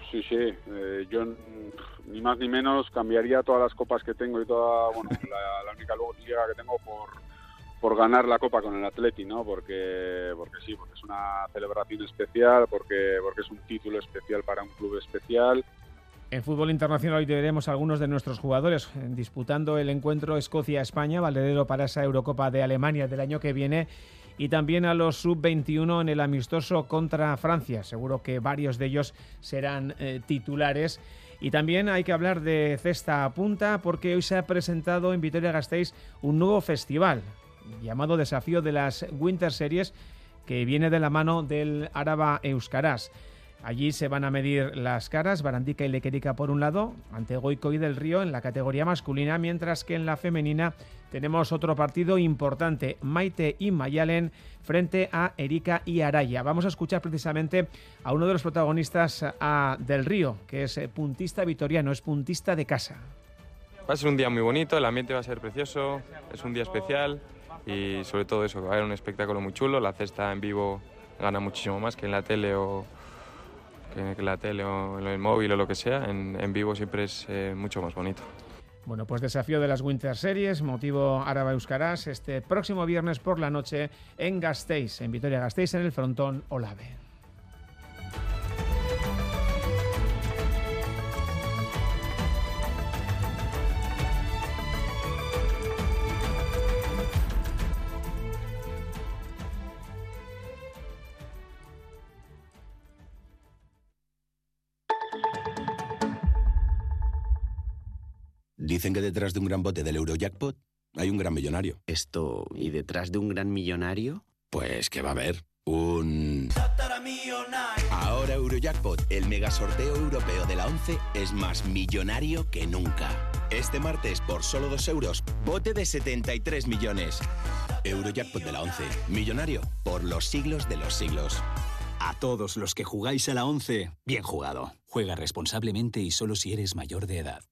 yo ni más ni menos cambiaría todas las copas que tengo y toda, la única liga que tengo por ganar la copa con el Atleti, ¿no? Porque es una celebración especial, porque es un título especial para un club especial. En fútbol internacional hoy veremos a algunos de nuestros jugadores disputando el encuentro Escocia-España, valedero para esa Eurocopa de Alemania del año que viene, y también a los sub-21 en el amistoso contra Francia. Seguro que varios de ellos serán titulares. Y también hay que hablar de cesta a punta, porque hoy se ha presentado en Vitoria-Gasteiz un nuevo festival llamado Desafío de las Winter Series, que viene de la mano del Araba Euskaraz. Allí se van a medir las caras, Barandika y Lequerica por un lado, ante Goiko y Del Río en la categoría masculina, mientras que en la femenina tenemos otro partido importante, Maite y Mayalen frente a Erika y Araya. Vamos a escuchar precisamente a uno de los protagonistas, a Del Río, que es puntista vitoriano, es puntista de casa. Va a ser un día muy bonito, el ambiente va a ser precioso, es un día especial y sobre todo eso, que va a haber un espectáculo muy chulo. La cesta en vivo gana muchísimo más que en la tele o en el móvil o lo que sea. En vivo siempre es mucho más bonito. Bueno, pues desafío de las Winter Series, motivo Araba Euskaraz, este próximo viernes por la noche en Gasteiz, en Vitoria-Gasteiz, en el frontón Olave. Dicen que detrás de un gran bote del Eurojackpot hay un gran millonario. ¿Y detrás de un gran millonario? Pues que va a haber un... Ahora Eurojackpot, el mega sorteo europeo de la 11, es más millonario que nunca. Este martes, por solo 2 euros, bote de 73 millones. Eurojackpot de la 11, millonario por los siglos de los siglos. A todos los que jugáis a la 11, bien jugado. Juega responsablemente y solo si eres mayor de edad.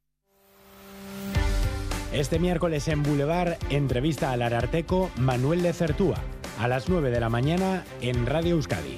Este miércoles en Boulevard, entrevista al ararteko Manuel Lezertúa, a las 9 de la mañana en Radio Euskadi.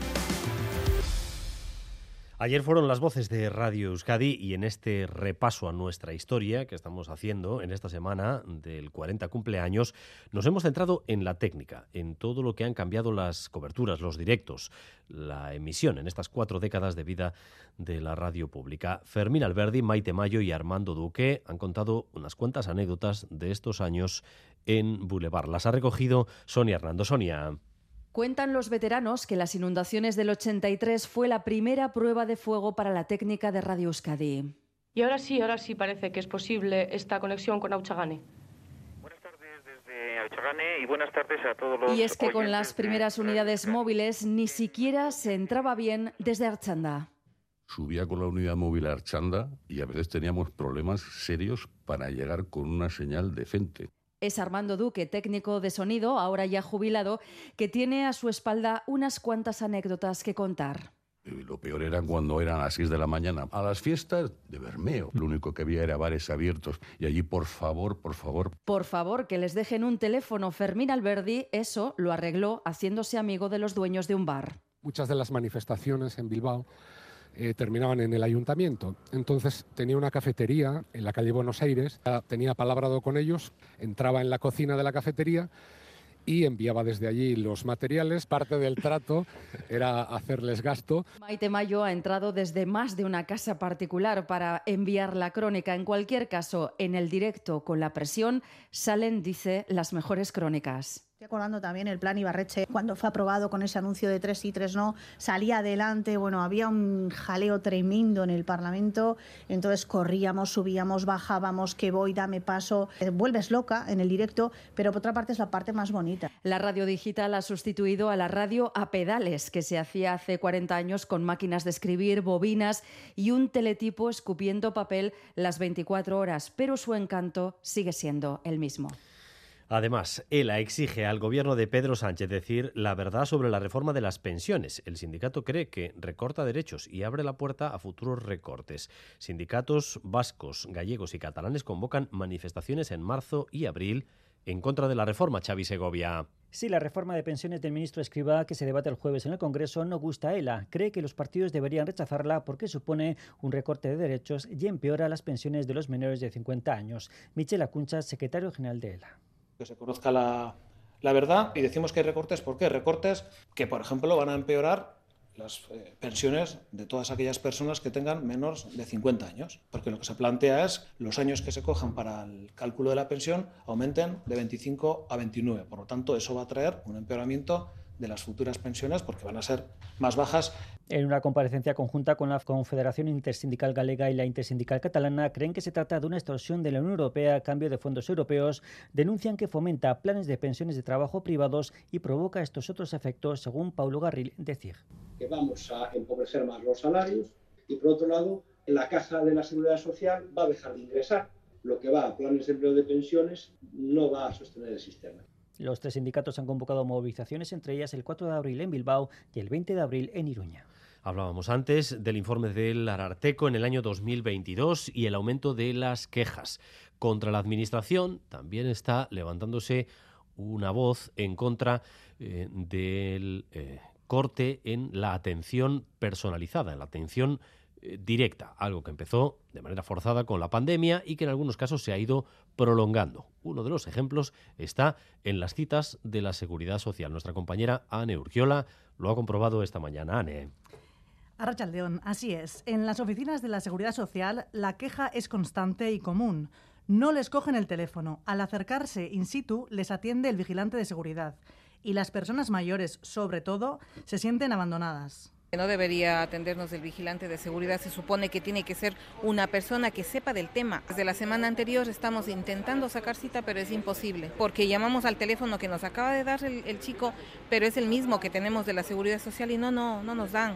Ayer fueron las voces de Radio Euskadi y en este repaso a nuestra historia que estamos haciendo en esta semana del 40 cumpleaños, nos hemos centrado en la técnica, en todo lo que han cambiado las coberturas, los directos, la emisión en estas 4 décadas de vida de la radio pública. Fermín Alberdi, Maite Mayo y Armando Duque han contado unas cuantas anécdotas de estos años en Boulevard. Las ha recogido Sonia Hernando. Sonia. Cuentan los veteranos que las inundaciones del 83 fue la primera prueba de fuego para la técnica de Radio Euskadi. Y ahora sí parece que es posible esta conexión con Auchagane. Buenas tardes desde Auchagane y buenas tardes a todos los... Y es que con las primeras unidades móviles ni siquiera se entraba bien desde Archanda. Subía con la unidad móvil a Archanda y a veces teníamos problemas serios para llegar con una señal decente. Es Armando Duque, técnico de sonido, ahora ya jubilado, que tiene a su espalda unas cuantas anécdotas que contar. Y lo peor era cuando eran a las 6 de la mañana. A las fiestas de Bermeo. Lo único que había era bares abiertos. Y allí, por favor... Por favor, que les dejen un teléfono. Fermín Alberdi eso lo arregló haciéndose amigo de los dueños de un bar. Muchas de las manifestaciones en Bilbao terminaban en el ayuntamiento. Entonces tenía una cafetería en la calle Buenos Aires, tenía palabrado con ellos, entraba en la cocina de la cafetería y enviaba desde allí los materiales. Parte del trato era hacerles gasto. Maite Mayo ha entrado desde más de una casa particular para enviar la crónica. En cualquier caso, en el directo con la presión salen, dice, las mejores crónicas. Estoy acordando también el plan Ibarretxe, cuando fue aprobado con ese anuncio de 3 sí, 3 no, salía adelante, bueno, había un jaleo tremendo en el Parlamento, entonces corríamos, subíamos, bajábamos, que voy, dame paso, vuelves loca en el directo, pero por otra parte es la parte más bonita. La radio digital ha sustituido a la radio a pedales, que se hacía hace 40 años con máquinas de escribir, bobinas y un teletipo escupiendo papel las 24 horas, pero su encanto sigue siendo el mismo. Además, ELA exige al gobierno de Pedro Sánchez decir la verdad sobre la reforma de las pensiones. El sindicato cree que recorta derechos y abre la puerta a futuros recortes. Sindicatos vascos, gallegos y catalanes convocan manifestaciones en marzo y abril en contra de la reforma. Xavi Segovia. Sí, la reforma de pensiones del ministro Escrivá, que se debate el jueves en el Congreso, no gusta a ELA. Cree que los partidos deberían rechazarla porque supone un recorte de derechos y empeora las pensiones de los menores de 50 años. Michel Acuncha, secretario general de ELA. Que se conozca la verdad y decimos que hay recortes. ¿Por qué? Recortes que, por ejemplo, van a empeorar las pensiones de todas aquellas personas que tengan menos de 50 años. Porque lo que se plantea es los años que se cojan para el cálculo de la pensión aumenten de 25 a 29. Por lo tanto, eso va a traer un empeoramiento de las futuras pensiones porque van a ser más bajas. En una comparecencia conjunta con la Confederación Intersindical Galega y la Intersindical Catalana, creen que se trata de una extorsión de la Unión Europea a cambio de fondos europeos. Denuncian que fomenta planes de pensiones de trabajo privados y provoca estos otros efectos, según Paulo Garril de CIG. Que vamos a empobrecer más los salarios y, por otro lado, en la caja de la Seguridad Social va a dejar de ingresar. Lo que va a planes de empleo de pensiones no va a sostener el sistema. Los 3 sindicatos han convocado movilizaciones, entre ellas el 4 de abril en Bilbao y el 20 de abril en Iruña. Hablábamos antes del informe del Ararteko en el año 2022 y el aumento de las quejas contra la Administración. También está levantándose una voz en contra del corte en la atención personalizada, en la atención directa, algo que empezó de manera forzada con la pandemia y que en algunos casos se ha ido prolongando. Uno de los ejemplos está en las citas de la Seguridad Social. Nuestra compañera Ane Urquiola lo ha comprobado esta mañana. Ane. Arratsaldeon, así es. En las oficinas de la Seguridad Social la queja es constante y común. No les cogen el teléfono. Al acercarse in situ les atiende el vigilante de seguridad. Y las personas mayores, sobre todo, se sienten abandonadas. No debería atendernos el vigilante de seguridad, se supone que tiene que ser una persona que sepa del tema. Desde la semana anterior estamos intentando sacar cita, pero es imposible, porque llamamos al teléfono que nos acaba de dar el chico, pero es el mismo que tenemos de la Seguridad Social y no nos dan.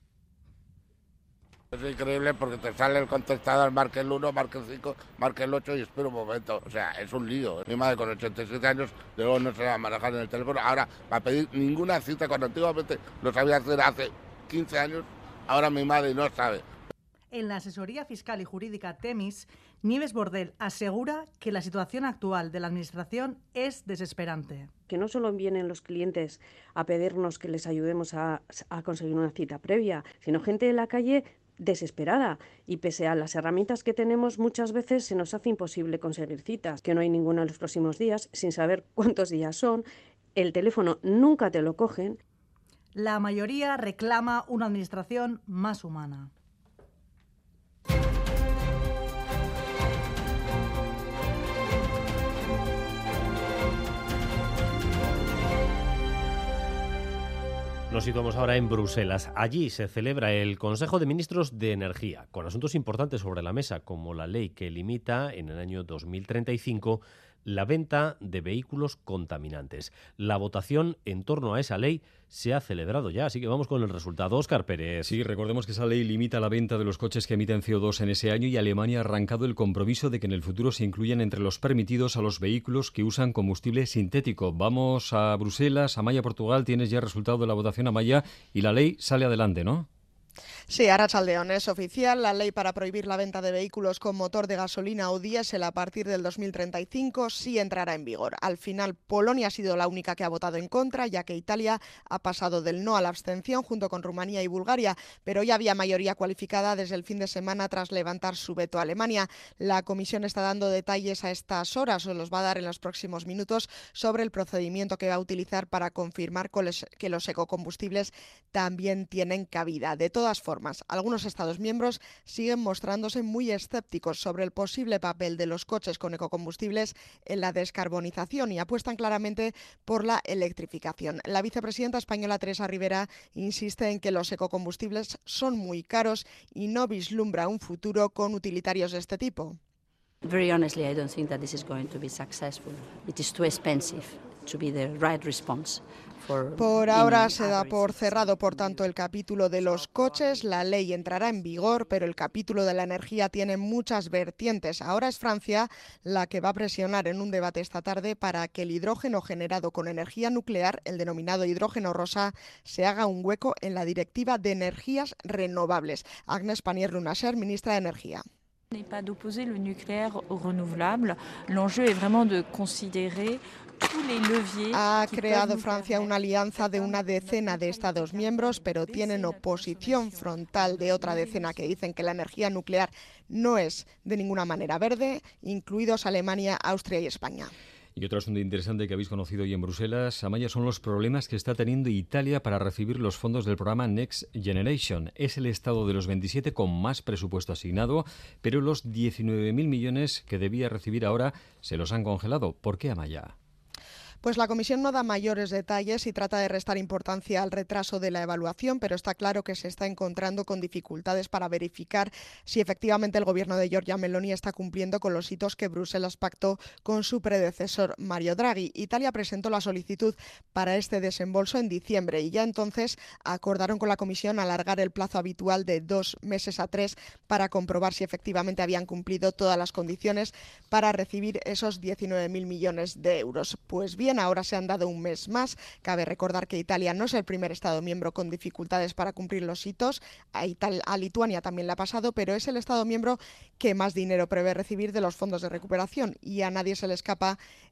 Es increíble porque te sale el contestador, marque el 1, marque el 5, marque el 8 y espera un momento. O sea, es un lío. Mi madre con 87 años, luego no se va a manejar en el teléfono. Ahora, para pedir ninguna cita, cuando antiguamente lo sabía hacer hace 15 años, ahora mi madre no sabe. En la asesoría fiscal y jurídica Temis, Nieves Bordel asegura que la situación actual de la Administración es desesperante. Que no solo vienen los clientes a pedirnos que les ayudemos a conseguir una cita previa, sino gente de la calle desesperada, y pese a las herramientas que tenemos, muchas veces se nos hace imposible conseguir citas, que no hay ninguna en los próximos días, sin saber cuántos días son, el teléfono nunca te lo cogen. La mayoría reclama una administración más humana. Nos situamos ahora en Bruselas. Allí se celebra el Consejo de Ministros de Energía, con asuntos importantes sobre la mesa, como la ley que limita en el año 2035 la venta de vehículos contaminantes. La votación en torno a esa ley se ha celebrado ya, así que vamos con el resultado. Óscar Pérez. Sí, recordemos que esa ley limita la venta de los coches que emiten CO2 en ese año y Alemania ha arrancado el compromiso de que en el futuro se incluyan entre los permitidos a los vehículos que usan combustible sintético. Vamos a Bruselas, Amaya, Portugal. Tienes ya el resultado de la votación, Amaya, y la ley sale adelante, ¿no? Sí, Arratsaldeon, es oficial. La ley para prohibir la venta de vehículos con motor de gasolina o diésel a partir del 2035 sí entrará en vigor. Al final, Polonia ha sido la única que ha votado en contra, ya que Italia ha pasado del no a la abstención junto con Rumanía y Bulgaria, pero ya había mayoría cualificada desde el fin de semana tras levantar su veto a Alemania. La Comisión está dando detalles a estas horas, o los va a dar en los próximos minutos, sobre el procedimiento que va a utilizar para confirmar que los ecocombustibles también tienen cabida. De todas formas, algunos Estados miembros siguen mostrándose muy escépticos sobre el posible papel de los coches con ecocombustibles en la descarbonización y apuestan claramente por la electrificación. La vicepresidenta española Teresa Rivera insiste en que los ecocombustibles son muy caros y no vislumbra un futuro con utilitarios de este tipo. Very honestly, I don't think that this is going to be successful. It is too expensive to be the right response. Por ahora se da por cerrado, por tanto, el capítulo de los coches. La ley entrará en vigor, pero el capítulo de la energía tiene muchas vertientes. Ahora es Francia la que va a presionar en un debate esta tarde para que el hidrógeno generado con energía nuclear, el denominado hidrógeno rosa, se haga un hueco en la Directiva de Energías Renovables. Agnès Pannier-Runacher, ministra de Energía. N'est pas d'opposer le nucléaire au renouvelable. L'enjeu est vraiment de considérer. Ha creado Francia una alianza de una decena de Estados miembros, pero tienen oposición frontal de otra decena que dicen que la energía nuclear no es de ninguna manera verde, incluidos Alemania, Austria y España. Y otro asunto interesante que habéis conocido hoy en Bruselas, Amaya, son los problemas que está teniendo Italia para recibir los fondos del programa Next Generation. Es el estado de los 27 con más presupuesto asignado, pero los 19.000 millones que debía recibir ahora se los han congelado. ¿Por qué, Amaya? Pues la Comisión no da mayores detalles y trata de restar importancia al retraso de la evaluación, pero está claro que se está encontrando con dificultades para verificar si efectivamente el gobierno de Giorgia Meloni está cumpliendo con los hitos que Bruselas pactó con su predecesor Mario Draghi. Italia presentó la solicitud para este desembolso en diciembre y ya entonces acordaron con la Comisión alargar el plazo habitual de 2 meses a 3 para comprobar si efectivamente habían cumplido todas las condiciones para recibir esos 19.000 millones de euros. Pues bien, ahora se han dado un mes más. Cabe recordar que Italia no es el primer Estado miembro con dificultades para cumplir los hitos. A Lituania también le ha pasado, pero es el Estado miembro que más dinero prevé recibir de los fondos de recuperación y a nadie se le escapa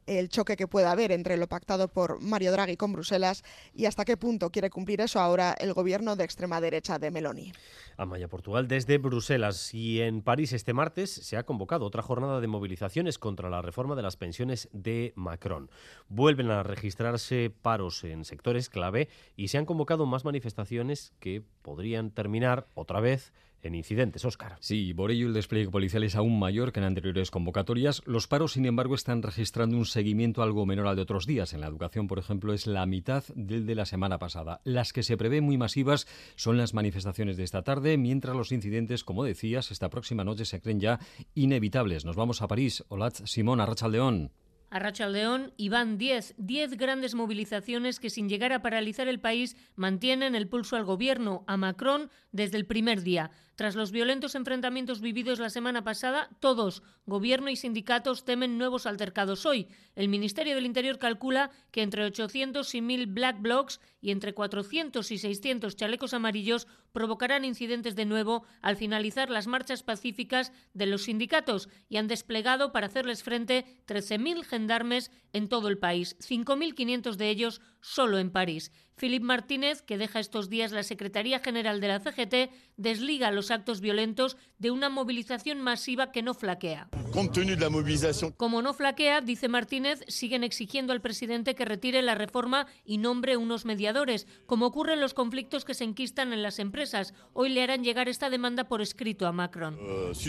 el choque que pueda haber entre lo pactado por Mario Draghi con Bruselas y hasta qué punto quiere cumplir eso ahora el gobierno de extrema derecha de Meloni. Amaya Portugal desde Bruselas. Y en París este martes se ha convocado otra jornada de movilizaciones contra la reforma de las pensiones de Macron. Vuelven a registrarse paros en sectores clave y se han convocado más manifestaciones que podrían terminar otra vez en incidentes, Óscar. Sí, por ello el despliegue policial es aún mayor que en anteriores convocatorias. Los paros, sin embargo, están registrando un seguimiento algo menor al de otros días. En la educación, por ejemplo, es la mitad del de la semana pasada. Las que se prevén muy masivas son las manifestaciones de esta tarde, mientras los incidentes, como decías, esta próxima noche se creen ya inevitables. Nos vamos a París. Hola, Simón, Arratsaldeón. Arratsaldeón, y van 10 grandes movilizaciones que, sin llegar a paralizar el país, mantienen el pulso al gobierno, a Macron, desde el primer día. Tras los violentos enfrentamientos vividos la semana pasada, todos, gobierno y sindicatos, temen nuevos altercados hoy. El Ministerio del Interior calcula que entre 800 y 1.000 black blocs y entre 400 y 600 chalecos amarillos provocarán incidentes de nuevo al finalizar las marchas pacíficas de los sindicatos, y han desplegado para hacerles frente 13.000 gendarmes en todo el país, 5.500 de ellos solo en París. Philippe Martínez, que deja estos días la Secretaría General de la CGT, desliga los actos violentos de una movilización masiva que no flaquea. Como no flaquea, dice Martínez, siguen exigiendo al presidente que retire la reforma y nombre unos mediadores, como ocurre en los conflictos que se enquistan en las empresas. Hoy le harán llegar esta demanda por escrito a Macron.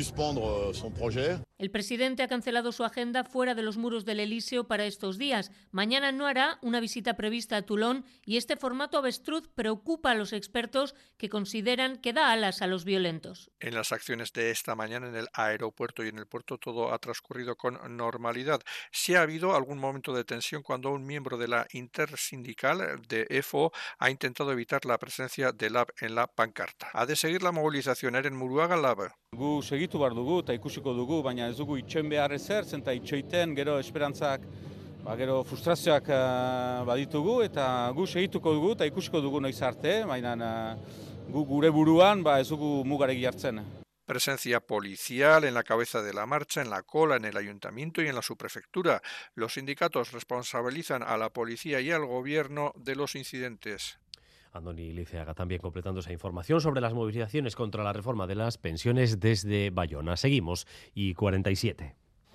El presidente ha cancelado su agenda fuera de los muros del Elíseo para estos días. Mañana no hará una visita prevista a Toulon, y este formato avestruz preocupa a los expertos, que consideran que da alas a los violentos. En las acciones de esta mañana en el aeropuerto y en el puerto todo ha transcurrido con normalidad. Sí ha habido algún momento de tensión cuando un miembro de la intersindical de EFO ha intentado evitar la presencia de LAB en la pancarta. Ha de seguir la movilización. Eren Muruaga, LAB. Gu segitu behar dugu eta ikusiko dugu, baina ez dugu itxoin behar ezer, zenta itxoiten gero esperantzak, gero frustrazioak baditugu, eta gu segituko dugu eta ikusiko dugu noiz arte, baina gu gure buruan ez dugu mugaregi hartzen. Presencia policial en la cabeza de la marcha, en la cola, en el ayuntamiento y en la subprefectura. Los sindicatos responsabilizan a la policía y al gobierno de los incidentes. Andoni Liceaga también completando esa información sobre las movilizaciones contra la reforma de las pensiones desde Bayona. Seguimos, y 47.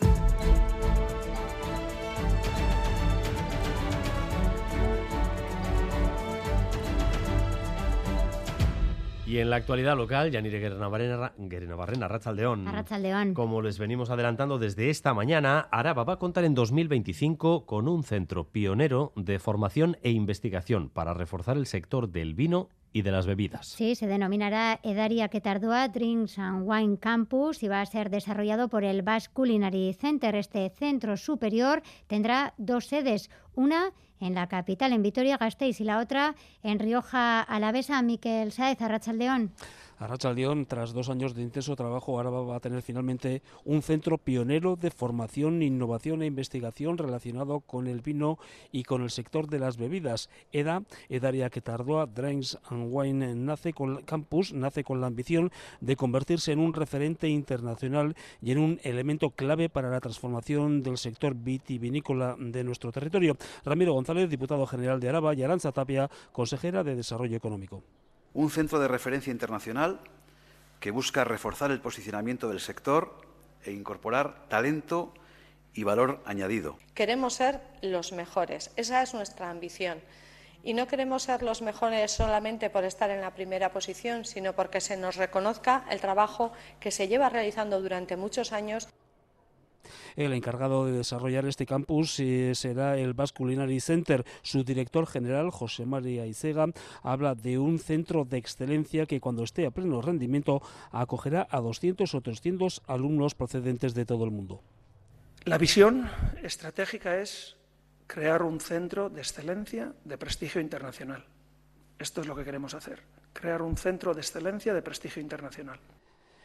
Y en la actualidad local, Yanire Guerenabarrena, Arratsaldeón. Arratsaldeón. Como les venimos adelantando desde esta mañana, Araba va a contar en 2025 con un centro pionero de formación e investigación para reforzar el sector del vino y de las bebidas. Sí, se denominará Edariak eta Ardua Drinks and Wine Campus y va a ser desarrollado por el Basque Culinary Center. Este centro superior tendrá 2 sedes, una en la capital, en Vitoria-Gasteiz, y la otra en Rioja Alavesa. Miquel Sáez, Arratsaldeón. Arratsaldeón, tras 2 años de intenso trabajo, Araba va a tener finalmente un centro pionero de formación, innovación e investigación relacionado con el vino y con el sector de las bebidas. Edariak eta Ardua Drinks and Wine Campus nace con la ambición de convertirse en un referente internacional y en un elemento clave para la transformación del sector vitivinícola de nuestro territorio. Ramiro González, diputado general de Araba, y Arantza Tapia, consejera de Desarrollo Económico. Un centro de referencia internacional que busca reforzar el posicionamiento del sector e incorporar talento y valor añadido. Queremos ser los mejores, esa es nuestra ambición. Y no queremos ser los mejores solamente por estar en la primera posición, sino porque se nos reconozca el trabajo que se lleva realizando durante muchos años. El encargado de desarrollar este campus será el Basque Culinary Center. Su director general, José María Isega, habla de un centro de excelencia que, cuando esté a pleno rendimiento, acogerá a 200 o 300 alumnos procedentes de todo el mundo. La visión estratégica es crear un centro de excelencia de prestigio internacional. Esto es lo que queremos hacer, crear un centro de excelencia de prestigio internacional.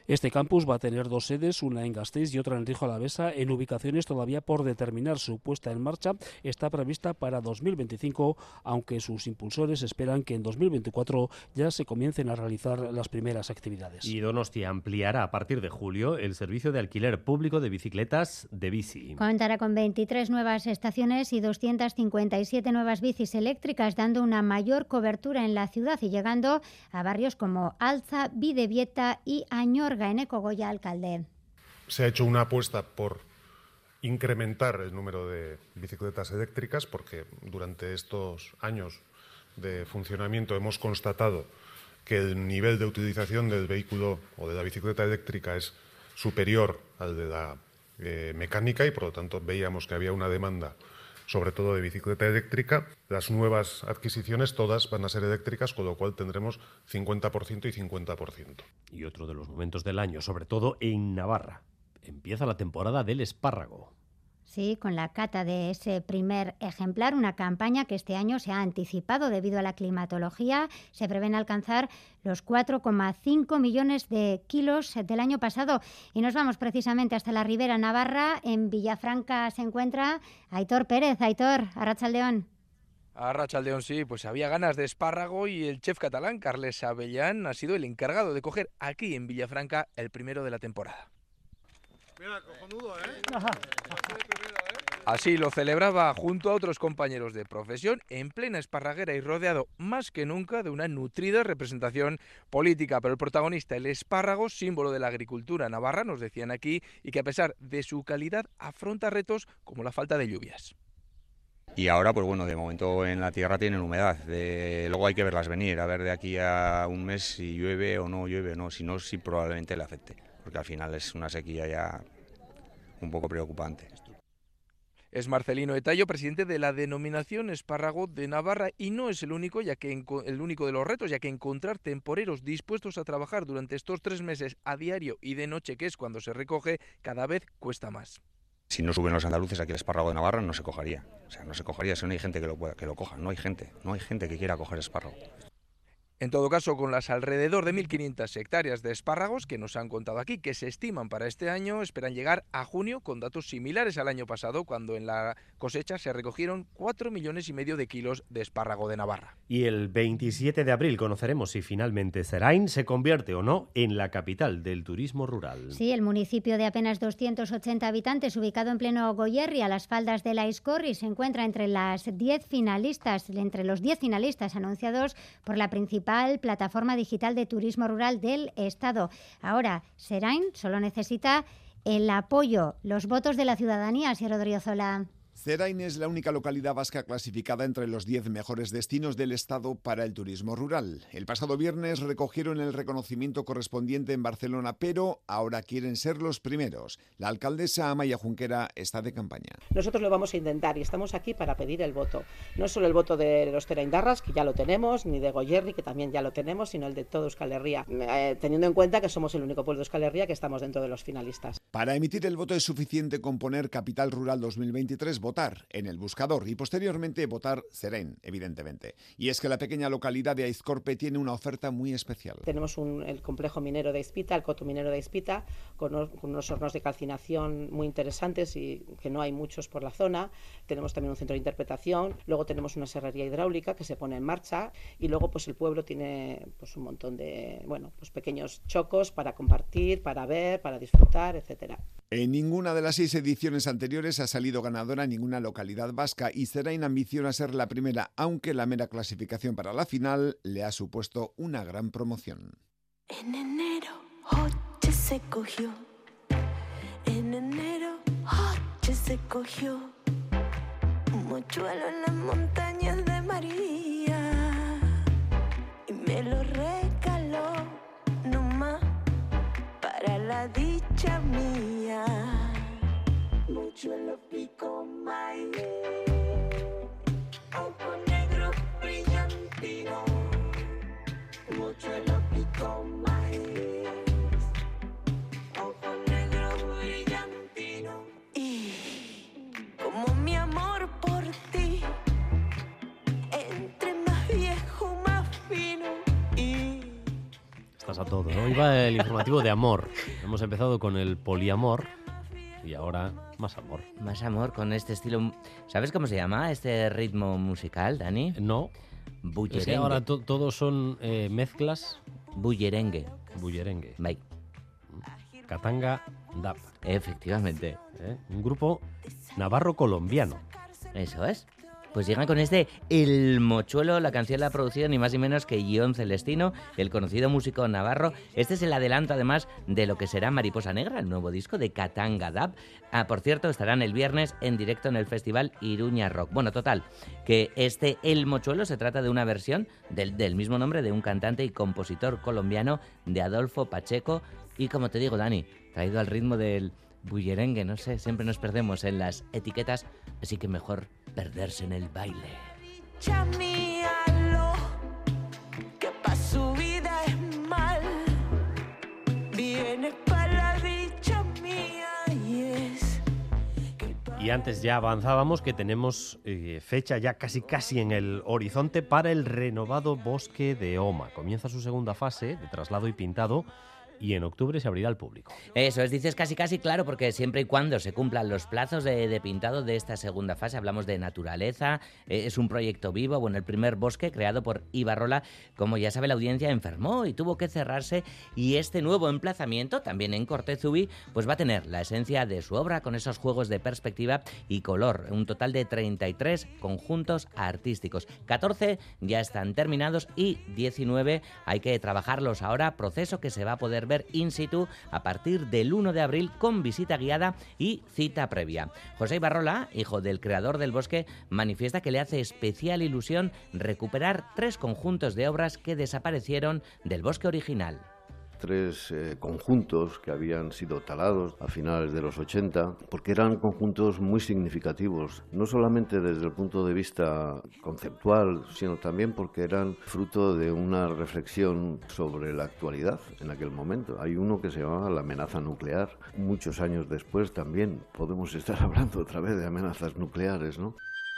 Este campus va a tener 2 sedes, una en Gasteiz y otra en Rijo Alavesa, en ubicaciones todavía por determinar. Su puesta en marcha está prevista para 2025, aunque sus impulsores esperan que en 2024 ya se comiencen a realizar las primeras actividades. Y Donostia ampliará a partir de julio el servicio de alquiler público de bicicletas de bici. Contará con 23 nuevas estaciones y 257 nuevas bicis eléctricas, dando una mayor cobertura en la ciudad y llegando a barrios como Altza, Bidebieta y Añorga. Eneco Goya, alcalde. Se ha hecho una apuesta por incrementar el número de bicicletas eléctricas porque durante estos años de funcionamiento hemos constatado que el nivel de utilización del vehículo o de la bicicleta eléctrica es superior al de la mecánica y por lo tanto veíamos que había una demanda sobre todo de bicicleta eléctrica. Las nuevas adquisiciones todas van a ser eléctricas, con lo cual tendremos 50% y 50%. Y otro de los momentos del año, sobre todo en Navarra, empieza la temporada del espárrago. Sí, con la cata de ese primer ejemplar, una campaña que este año se ha anticipado debido a la climatología. Se prevén alcanzar los 4,5 millones de kilos del año pasado. Y nos vamos precisamente hasta la Ribera Navarra. En Villafranca se encuentra Aitor Pérez. Aitor, arratsaldeon. Arratsaldeon, sí, pues había ganas de espárrago y el chef catalán Carles Avellán ha sido el encargado de coger aquí en Villafranca el primero de la temporada. Mira, cojonudo, Así lo celebraba junto a otros compañeros de profesión en plena esparraguera y rodeado más que nunca de una nutrida representación política. Pero el protagonista, el espárrago, símbolo de la agricultura navarra, nos decían aquí, y que a pesar de su calidad afronta retos como la falta de lluvias. Y ahora, pues bueno, de momento en la tierra tienen humedad, luego hay que verlas venir, a ver de aquí a un mes si llueve o no llueve, no, si no, sí probablemente le afecte, porque al final es una sequía ya un poco preocupante. Es Marcelino Etallo, presidente de la denominación Espárrago de Navarra, y no es el único de los retos, ya que encontrar temporeros dispuestos a trabajar durante estos 3 meses a diario y de noche, que es cuando se recoge, cada vez cuesta más. Si no suben los andaluces aquí el espárrago de Navarra no se cogería, no si no hay gente que lo coja, no hay gente que quiera coger espárrago. En todo caso, con las alrededor de 1.500 hectáreas de espárragos que nos han contado aquí, que se estiman para este año, esperan llegar a junio con datos similares al año pasado, cuando en la cosecha se recogieron 4,5 millones de kilos de espárrago de Navarra. Y el 27 de abril conoceremos si finalmente Zerain se convierte o no en la capital del turismo rural. Sí, el municipio de apenas 280 habitantes, ubicado en pleno Goierri, a las faldas de la Aizkorri, se encuentra entre los 10 finalistas anunciados por la principal plataforma digital de turismo rural del Estado. Ahora, Zerain solo necesita el apoyo, los votos de la ciudadanía, señor Odriozola. Zerain es la única localidad vasca clasificada entre los 10 mejores destinos del Estado para el turismo rural. El pasado viernes recogieron el reconocimiento correspondiente en Barcelona, pero ahora quieren ser los primeros. La alcaldesa Amaia Junquera está de campaña. Nosotros lo vamos a intentar y estamos aquí para pedir el voto. No solo el voto de los zeraindarras, que ya lo tenemos, ni de Goierri, que también ya lo tenemos, sino el de todo Euskal Herria, teniendo en cuenta que somos el único pueblo de Euskal Herria que estamos dentro de los finalistas. Para emitir el voto es suficiente con poner Capital Rural 2023, votar en el buscador y posteriormente votar Zerain, evidentemente. Y es que la pequeña localidad de Aizkorpe tiene una oferta muy especial. Tenemos el complejo minero de Aizpita, el coto minero de Aizpita, con unos hornos de calcinación muy interesantes y que no hay muchos por la zona. Tenemos también un centro de interpretación, luego tenemos una serrería hidráulica que se pone en marcha y luego pues el pueblo tiene pues un montón de pequeños chocos para compartir, para ver, para disfrutar, etcétera. En ninguna de las 6 ediciones anteriores ha salido ganadora ninguna localidad vasca y Zerain ambiciona ser la primera, aunque la mera clasificación para la final le ha supuesto una gran promoción. En enero, Hoche se cogió. En enero, Hoche se cogió. Un mochuelo en las montañas de María. Y me lo regaló nomás para la dicha mía. Mochuelo pico maíz, ojo negro brillantino. Mochuelo pico maíz, ojo negro brillantino. Y como mi amor por ti, entre más viejo más fino. Y Estas pasa todo, ¿no? Hoy va el informativo de amor. Hemos empezado con el poliamor y ahora más amor. Más amor con este estilo. ¿Sabes cómo se llama este ritmo musical, Dani? No. Bullerengue. Es que ahora todos son mezclas. Bullerengue. Bullerengue. Bye. Katanga Dap. Efectivamente. Un grupo navarro-colombiano. Eso es. Pues llegan con este El Mochuelo, la canción la ha producido ni más ni menos que Ion Celestino, el conocido músico navarro. Este es el adelanto además de lo que será Mariposa Negra, el nuevo disco de Katanga Dap. Por cierto, estarán el viernes en directo en el festival Iruña Rock. Bueno, total, que este El Mochuelo se trata de una versión del mismo nombre de un cantante y compositor colombiano, de Adolfo Pacheco. Y como te digo, Dani, traído al ritmo del bullerengue, no sé, siempre nos perdemos en las etiquetas, así que mejor perderse en el baile. Dicha mía, lo que pa' su vida es mal, viene pa' la dicha mía y es. Y antes ya avanzábamos que tenemos fecha ya casi en el horizonte para el renovado Bosque de Oma. Comienza su segunda fase de traslado y pintado y en octubre se abrirá al público. Eso es, dices casi, claro, porque siempre y cuando se cumplan los plazos de pintado de esta segunda fase, hablamos de naturaleza, es un proyecto vivo. Bueno, el primer bosque creado por Ibarrola, como ya sabe la audiencia, enfermó y tuvo que cerrarse, y este nuevo emplazamiento, también en Cortezubi, pues va a tener la esencia de su obra con esos juegos de perspectiva y color, un total de 33 conjuntos artísticos, 14 ya están terminados y 19 hay que trabajarlos ahora, proceso que se va a poder ver in situ a partir del 1 de abril con visita guiada y cita previa. José Ibarrola, hijo del creador del bosque, manifiesta que le hace especial ilusión recuperar 3 conjuntos de obras que desaparecieron del bosque original. 3 conjuntos que habían sido talados a finales de los 80, porque eran conjuntos muy significativos, no solamente desde el punto de vista conceptual, sino también porque eran fruto de una reflexión sobre la actualidad en aquel momento. Hay uno que se llamaba la amenaza nuclear. Muchos años después también podemos estar hablando otra vez de amenazas nucleares, ¿no?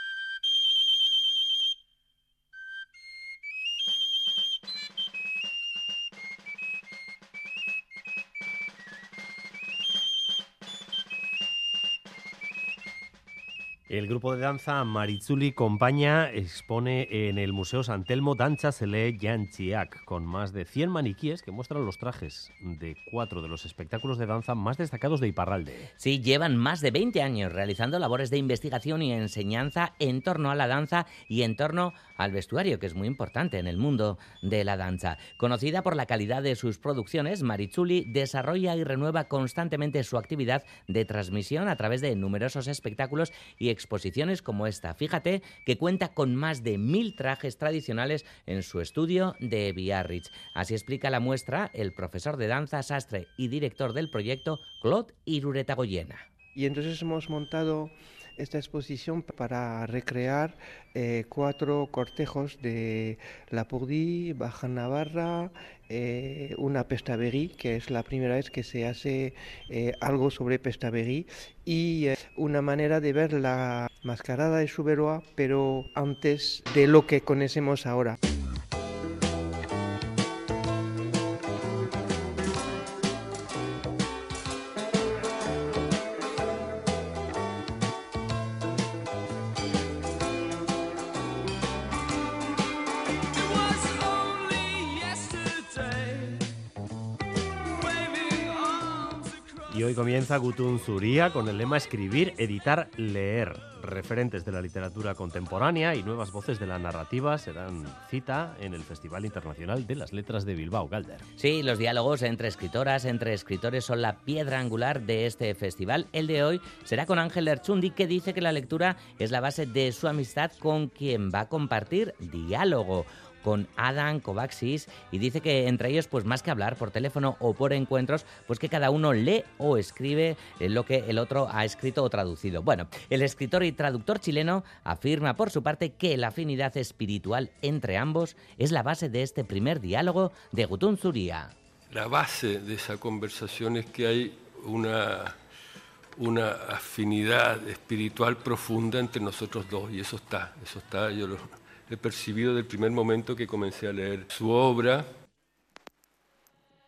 El grupo de danza Maritzuli Compaña expone en el Museo San Telmo Danza Sele Jantziak, con más de 100 maniquíes que muestran los trajes de 4 de los espectáculos de danza más destacados de Iparralde. Sí, llevan más de 20 años realizando labores de investigación y enseñanza en torno a la danza y en torno al vestuario, que es muy importante en el mundo de la danza. Conocida por la calidad de sus producciones, Maritzuli desarrolla y renueva constantemente su actividad de transmisión a través de numerosos espectáculos y exposiciones como esta. Fíjate que cuenta con más de 1000 trajes tradicionales en su estudio de Biarritz. Así explica la muestra el profesor de danza, sastre y director del proyecto, Claude Iruretagoyena. Y entonces hemos montado esta exposición para recrear 4 cortejos de Lapurdí, Baja Navarra, una Pestaverí, que es la primera vez que se hace algo sobre Pestaverí, y una manera de ver la mascarada de Suberoa, pero antes de lo que conocemos ahora. Y hoy comienza Gutun Zuria con el lema Escribir, Editar, Leer. Referentes de la literatura contemporánea y nuevas voces de la narrativa se dan cita en el Festival Internacional de las Letras de Bilbao, Galder. Sí, los diálogos entre escritoras, entre escritores son la piedra angular de este festival. El de hoy será con Ángel Lerchundi, que dice que la lectura es la base de su amistad con quien va a compartir diálogo, con Adam Kovacs, y dice que entre ellos, pues más que hablar por teléfono o por encuentros, pues que cada uno lee o escribe lo que el otro ha escrito o traducido. Bueno, el escritor y traductor chileno afirma por su parte que la afinidad espiritual entre ambos es la base de este primer diálogo de Gutun Zuria. La base de esa conversación es que hay una afinidad espiritual profunda entre nosotros dos, y eso está, yo lo he percibido del primer momento que comencé a leer su obra.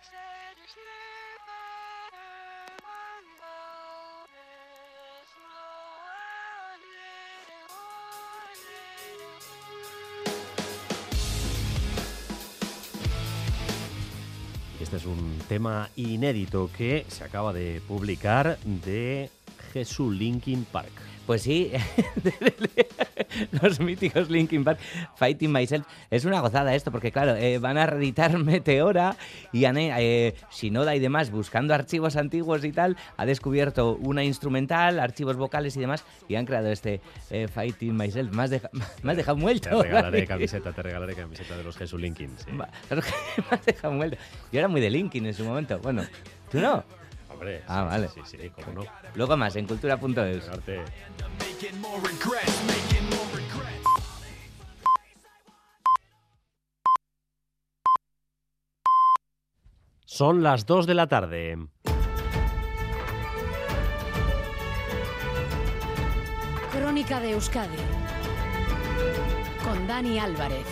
Este es un tema inédito que se acaba de publicar de Jesús Linkin Park. Pues sí, los míticos Linkin Park, Fighting Myself. Es una gozada esto, porque claro, van a reeditar Meteora y Shinoda y demás, buscando archivos antiguos y tal, ha descubierto una instrumental, archivos vocales y demás, y han creado este Fighting Myself. Me has dejado muerto. Te regalaré camiseta de los Jesús Linkin. Sí. Me has dejado muerto. Yo era muy de Linkin en su momento. Bueno, ¿tú no? Hombre, vale. Sí, cómo no. Luego más en cultura.es. Son las 2 de la tarde. Crónica de Euskadi con Dani Álvarez.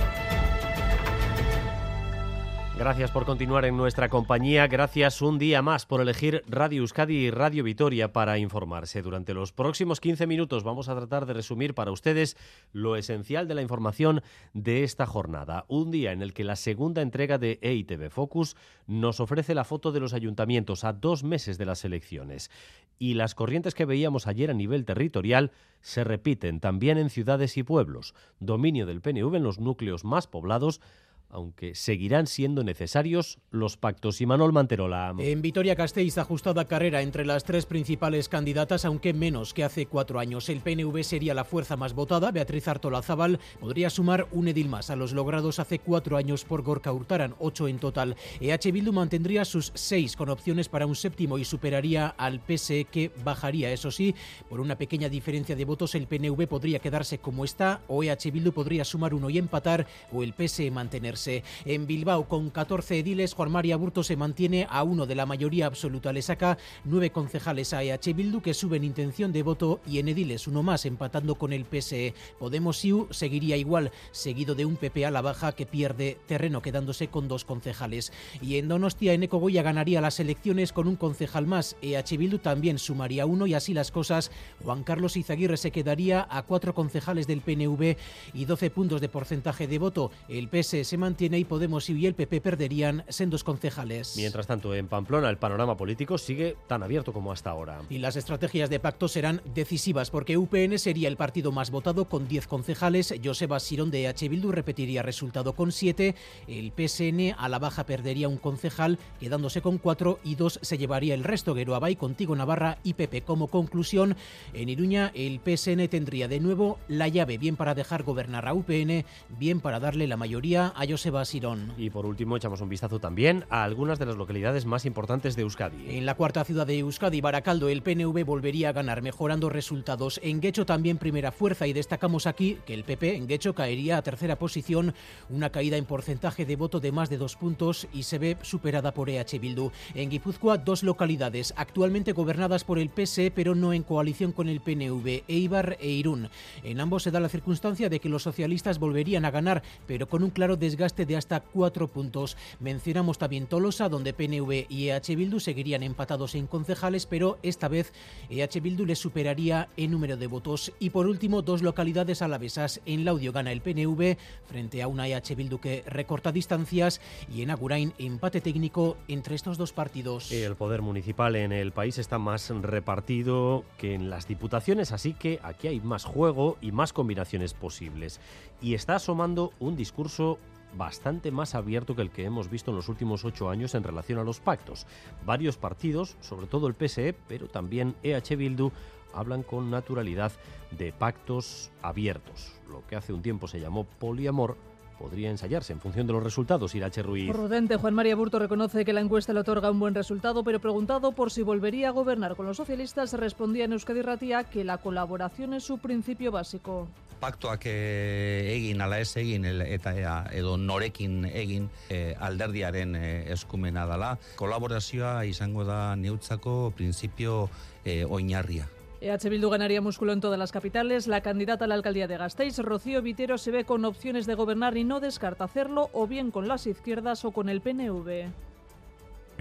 Gracias por continuar en nuestra compañía, gracias un día más por elegir Radio Euskadi y Radio Vitoria para informarse. Durante los próximos 15 minutos vamos a tratar de resumir para ustedes lo esencial de la información de esta jornada. Un día en el que la segunda entrega de EITV Focus nos ofrece la foto de los ayuntamientos a 2 meses de las elecciones. Y las corrientes que veíamos ayer a nivel territorial se repiten también en ciudades y pueblos. Dominio del PNV en los núcleos más poblados, aunque seguirán siendo necesarios los pactos. Imanol Manterola. En Vitoria-Gasteiz, ajustada carrera entre las 3 principales candidatas, aunque menos que hace 4 años. El PNV sería la fuerza más votada. Beatriz Artolazábal podría sumar un edil más a los logrados hace 4 años por Gorka Hurtaran, 8 en total. EH Bildu mantendría sus 6 con opciones para un séptimo y superaría al PSE, que bajaría. Eso sí, por una pequeña diferencia de votos, el PNV podría quedarse como está, o EH Bildu podría sumar 1 y empatar, o el PSE mantenerse. En Bilbao, con 14 ediles, Juan Mari Aburto se mantiene a 1 de la mayoría absoluta. Le saca 9 concejales a EH Bildu, que sube en intención de voto, y en ediles 1 más, empatando con el PSE. Podemos-Iu seguiría igual, seguido de un PP a la baja que pierde terreno, quedándose con 2 concejales. Y en Donostia, Eneko Goya ganaría las elecciones con un concejal más. EH Bildu también sumaría 1, y así las cosas, Juan Carlos Izaguirre se quedaría a 4 concejales del PNV y 12 puntos de porcentaje de voto. El PSE se mantiene y Podemos y el PP perderían sendos concejales. Mientras tanto, en Pamplona el panorama político sigue tan abierto como hasta ahora. Y las estrategias de pacto serán decisivas, porque UPN sería el partido más votado con 10 concejales. Joseba Sirón de EH Bildu repetiría resultado con 7. El PSN a la baja perdería un concejal, quedándose con 4, y 2 se llevaría el resto. Geroabay, Contigo Navarra y PP. Como conclusión, en Iruña el PSN tendría de nuevo la llave, bien para dejar gobernar a UPN, bien para darle la mayoría a Joseba Sirón. Y por último, echamos un vistazo también a algunas de las localidades más importantes de Euskadi. En la cuarta ciudad de Euskadi, Barakaldo, el PNV volvería a ganar, mejorando resultados. En Guecho también primera fuerza, y destacamos aquí que el PP en Guecho caería a tercera posición, una caída en porcentaje de voto de más de 2 puntos, y se ve superada por EH Bildu. En Guipúzcoa, 2 localidades actualmente gobernadas por el PSE, pero no en coalición con el PNV, Eibar e Irún. En ambos se da la circunstancia de que los socialistas volverían a ganar, pero con un claro desgaste de hasta 4 puntos. Mencionamos también Tolosa, donde PNV y EH Bildu seguirían empatados en concejales, pero esta vez EH Bildu les superaría en número de votos. Y por último, 2 localidades alavesas. En Laudio gana el PNV frente a una EH Bildu que recorta distancias, y en Agurain empate técnico entre estos 2 partidos. El poder municipal en el país está más repartido que en las diputaciones, así que aquí hay más juego y más combinaciones posibles. Y está asomando un discurso bastante más abierto que el que hemos visto en los últimos 8 años en relación a los pactos. Varios partidos, sobre todo el PSE, pero también EH Bildu, hablan con naturalidad de pactos abiertos. Lo que hace un tiempo se llamó poliamor podría ensayarse en función de los resultados. Irache Ruiz. Prudente, Juan Mari Aburto reconoce que la encuesta le otorga un buen resultado, pero preguntado por si volvería a gobernar con los socialistas, respondía en Euskadi Irratia que la colaboración es su principio básico. Paktuak egin ala ez egin eta edo norekin egin alderdiaren eskumena dela. Kolaborazioa izango da neutzako printzipio oinarria. EH Bildu ganaría músculo en todas las capitales. La candidata a la alcaldía de Gasteiz, Rocío Vitero, se ve con opciones de gobernar y no descarta hacerlo o bien con las izquierdas o con el PNV.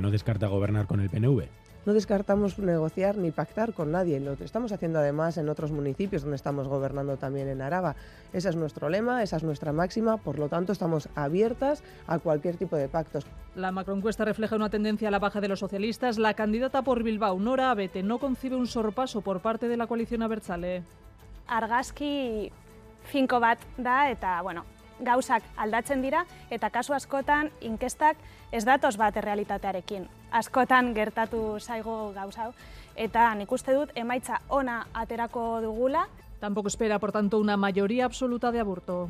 que no descarta gobernar con el PNV. No descartamos negociar ni pactar con nadie. Lo estamos haciendo además en otros municipios donde estamos gobernando también en Araba. Ese es nuestro lema, esa es nuestra máxima, por lo tanto estamos abiertas a cualquier tipo de pactos. La macroencuesta refleja una tendencia a la baja de los socialistas. La candidata por Bilbao, Nora Abete, no concibe un sorpaso por parte de la coalición abertzale. Argazki finko bat da eta, gauzak aldatzen dira eta kasu askotan inkestak ez datoz bat errealitatearekin. Askotan gertatu zaigo gauza hau eta nik uste dut emaitza ona aterako dugula. Tampoco espera, por tanto, una mayoría absoluta de aborto.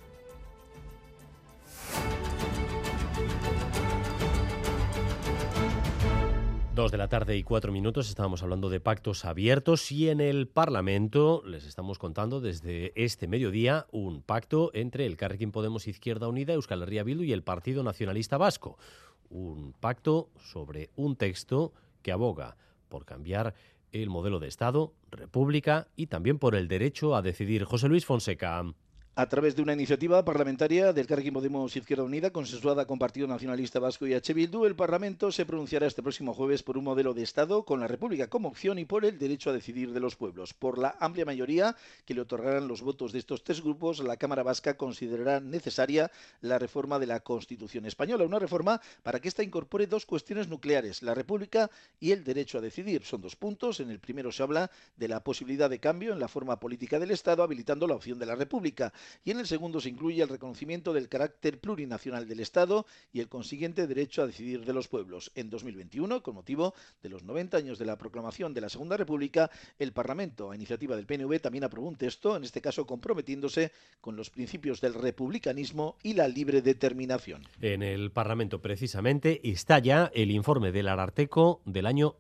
Dos de la tarde y 4 minutos, estábamos hablando de pactos abiertos y en el Parlamento les estamos contando desde este mediodía un pacto entre Elkarrekin Podemos Izquierda Unida, Euskal Herria Bildu y el Partido Nacionalista Vasco. Un pacto sobre un texto que aboga por cambiar el modelo de Estado, república y también por el derecho a decidir. José Luis Fonseca. A través de una iniciativa parlamentaria del Elkarrekin Podemos Izquierda Unida, consensuada con Partido Nacionalista Vasco y H. Bildu, el Parlamento se pronunciará este próximo jueves por un modelo de Estado con la República como opción y por el derecho a decidir de los pueblos. Por la amplia mayoría que le otorgarán los votos de estos tres grupos, la Cámara Vasca considerará necesaria la reforma de la Constitución española. Una reforma para que ésta incorpore dos cuestiones nucleares, la República y el derecho a decidir. Son dos puntos. En el primero se habla de la posibilidad de cambio en la forma política del Estado, habilitando la opción de la República. Y en el segundo se incluye el reconocimiento del carácter plurinacional del Estado y el consiguiente derecho a decidir de los pueblos. En 2021, con motivo de los 90 años de la proclamación de la Segunda República, el Parlamento, a iniciativa del PNV, también aprobó un texto, en este caso comprometiéndose con los principios del republicanismo y la libre determinación. En el Parlamento, precisamente, está ya el informe del Ararteko del año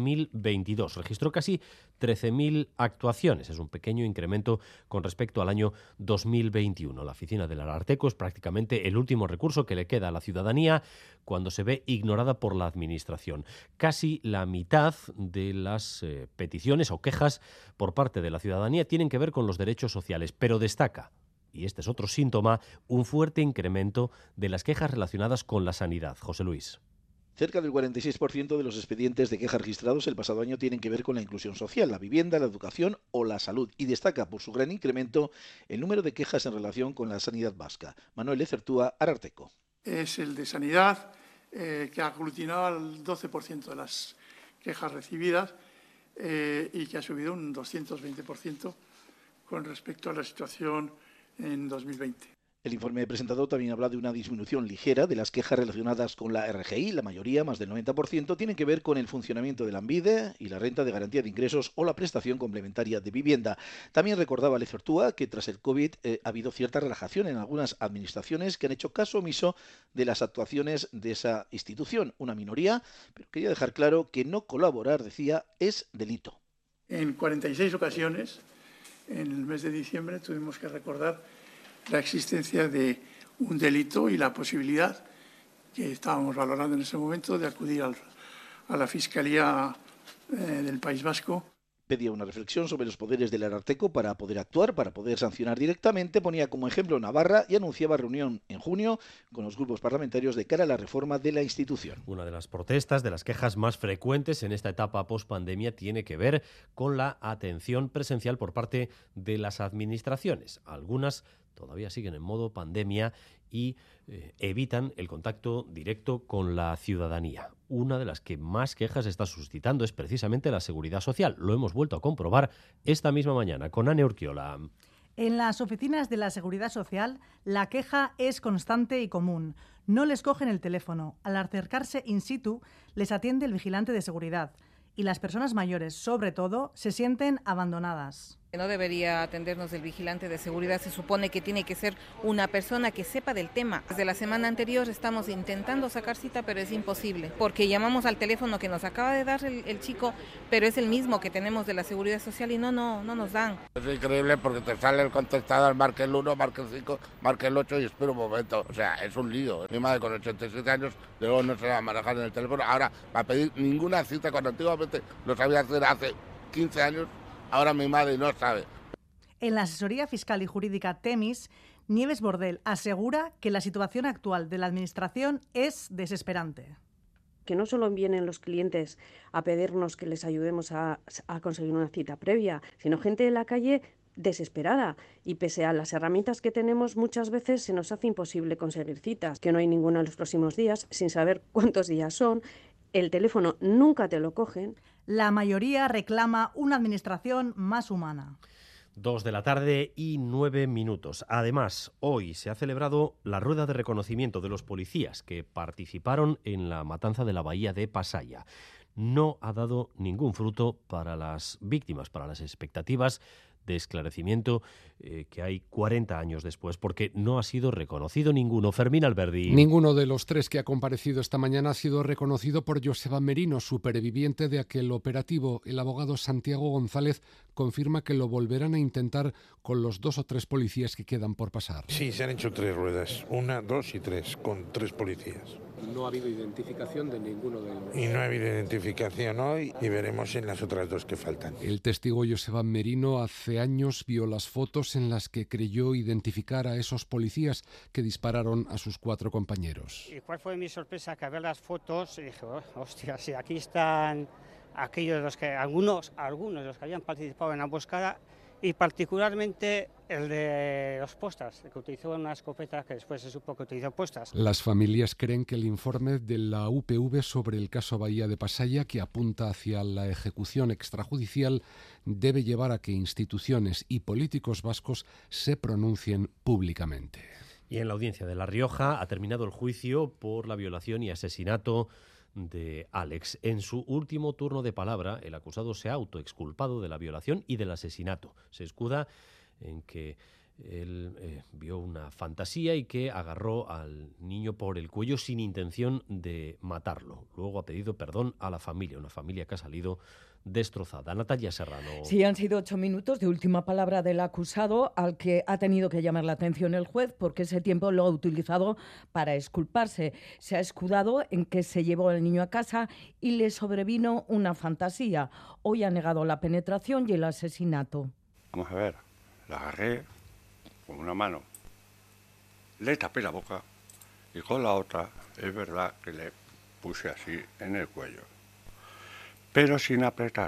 2022. Registró casi 13.000 actuaciones. Es un pequeño incremento con respecto al año 2021. La oficina del Ararteko es prácticamente el último recurso que le queda a la ciudadanía cuando se ve ignorada por la Administración. Casi la mitad de las peticiones o quejas por parte de la ciudadanía tienen que ver con los derechos sociales, pero destaca, y este es otro síntoma, un fuerte incremento de las quejas relacionadas con la sanidad. José Luis. Cerca del 46% de los expedientes de quejas registrados el pasado año tienen que ver con la inclusión social, la vivienda, la educación o la salud, y destaca por su gran incremento el número de quejas en relación con la sanidad vasca. Manuel Lezertúa, Ararteko. Es el de sanidad, que ha aglutinado al 12% de las quejas recibidas y que ha subido un 220% con respecto a la situación en 2020. El informe presentado también habla de una disminución ligera de las quejas relacionadas con la RGI. La mayoría, más del 90%, tienen que ver con el funcionamiento de la ANVIDE y la renta de garantía de ingresos o la prestación complementaria de vivienda. También recordaba Lezertúa que tras el COVID ha habido cierta relajación en algunas administraciones que han hecho caso omiso de las actuaciones de esa institución. Una minoría, pero quería dejar claro que no colaborar, decía, es delito. En 46 ocasiones, en el mes de diciembre, tuvimos que recordar la existencia de un delito y la posibilidad que estábamos valorando en ese momento de acudir a la Fiscalía del País Vasco. Pedía una reflexión sobre los poderes del Ararteko para poder actuar, para poder sancionar directamente. Ponía como ejemplo Navarra y anunciaba reunión en junio con los grupos parlamentarios de cara a la reforma de la institución. Una de las protestas, de las quejas más frecuentes en esta etapa post-pandemia tiene que ver con la atención presencial por parte de las administraciones. Algunas todavía siguen en modo pandemia y evitan el contacto directo con la ciudadanía. Una de las que más quejas está suscitando es precisamente la seguridad social. Lo hemos vuelto a comprobar esta misma mañana con Ane Urquiola. En las oficinas de la Seguridad Social, la queja es constante y común. No les cogen el teléfono. Al acercarse in situ, les atiende el vigilante de seguridad. Y las personas mayores, sobre todo, se sienten abandonadas. No debería atendernos el vigilante de seguridad, se supone que tiene que ser una persona que sepa del tema. Desde la semana anterior estamos intentando sacar cita, pero es imposible, porque llamamos al teléfono que nos acaba de dar el chico, pero es el mismo que tenemos de la Seguridad Social y no nos dan. Es increíble porque te sale el contestador, marque el 1, marque el 5, marque el 8 y espera un momento. O sea, es un lío. Mi madre con 87 años, luego no se va a manejar en el teléfono. Ahora, para pedir ninguna cita, cuando antiguamente lo sabía hacer hace 15 años, ahora mi madre no sabe. En la asesoría fiscal y jurídica Temis, Nieves Bordel asegura que la situación actual de la Administración es desesperante. que no solo vienen los clientes a pedirnos que les ayudemos a conseguir una cita previa, sino gente de la calle desesperada, y pese a las herramientas que tenemos, muchas veces se nos hace imposible conseguir citas, que no hay ninguna en los próximos días, sin saber cuántos días son, el teléfono nunca te lo cogen. La mayoría reclama una administración más humana. 2:09 p.m. Además, hoy se ha celebrado la rueda de reconocimiento de los policías que participaron en la matanza de la bahía de Pasaia. No ha dado ningún fruto para las víctimas, para las expectativas de esclarecimiento que hay 40 años después, porque no ha sido reconocido ninguno. Fermín Alberdi. Ninguno de los tres que ha comparecido esta mañana ha sido reconocido por Joseba Merino, superviviente de aquel operativo. El abogado Santiago González confirma que lo volverán a intentar con los 2 o 3 policías que quedan por pasar. Sí, se han hecho 3 ruedas, 1, 2 y 3, con 3 policías. No ha habido identificación de ninguno de ellos. Y no ha habido identificación hoy y veremos en las otras 2 que faltan. El testigo Joseba Merino hace años vio las fotos en las que creyó identificar a esos policías que dispararon a sus 4 compañeros. ¿Y cuál fue mi sorpresa? Que al ver las fotos dije, hostia, si aquí están aquellos de los que algunos de los que habían participado en la emboscada, y particularmente el de los postas, que utilizó una escopeta que después se supo que utilizó postas. Las familias creen que el informe de la UPV sobre el caso Bahía de Pasaia, que apunta hacia la ejecución extrajudicial, debe llevar a que instituciones y políticos vascos se pronuncien públicamente. Y en la audiencia de La Rioja ha terminado el juicio por la violación y asesinato de Alex. En su último turno de palabra, el acusado se ha autoexculpado de la violación y del asesinato. Se escuda en que él vio una fantasía y que agarró al niño por el cuello sin intención de matarlo. Luego ha pedido perdón a la familia, una familia que ha salido destrozada. Natalia Serrano. Sí, han sido 8 minutos de última palabra del acusado, al que ha tenido que llamar la atención el juez porque ese tiempo lo ha utilizado para exculparse. Se ha escudado en que se llevó al niño a casa y le sobrevino una fantasía. Hoy ha negado la penetración y el asesinato. Vamos a ver, la agarré con una mano, le tapé la boca y con la otra es verdad que le puse así en el cuello, pero sin apretar,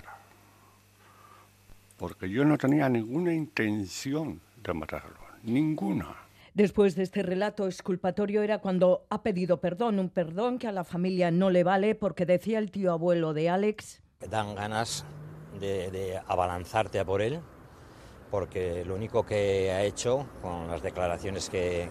porque yo no tenía ninguna intención de matarlo, ninguna. Después de este relato exculpatorio era cuando ha pedido perdón, un perdón que a la familia no le vale porque decía el tío abuelo de Alex. Dan ganas de abalanzarte a por él, porque lo único que ha hecho con las declaraciones que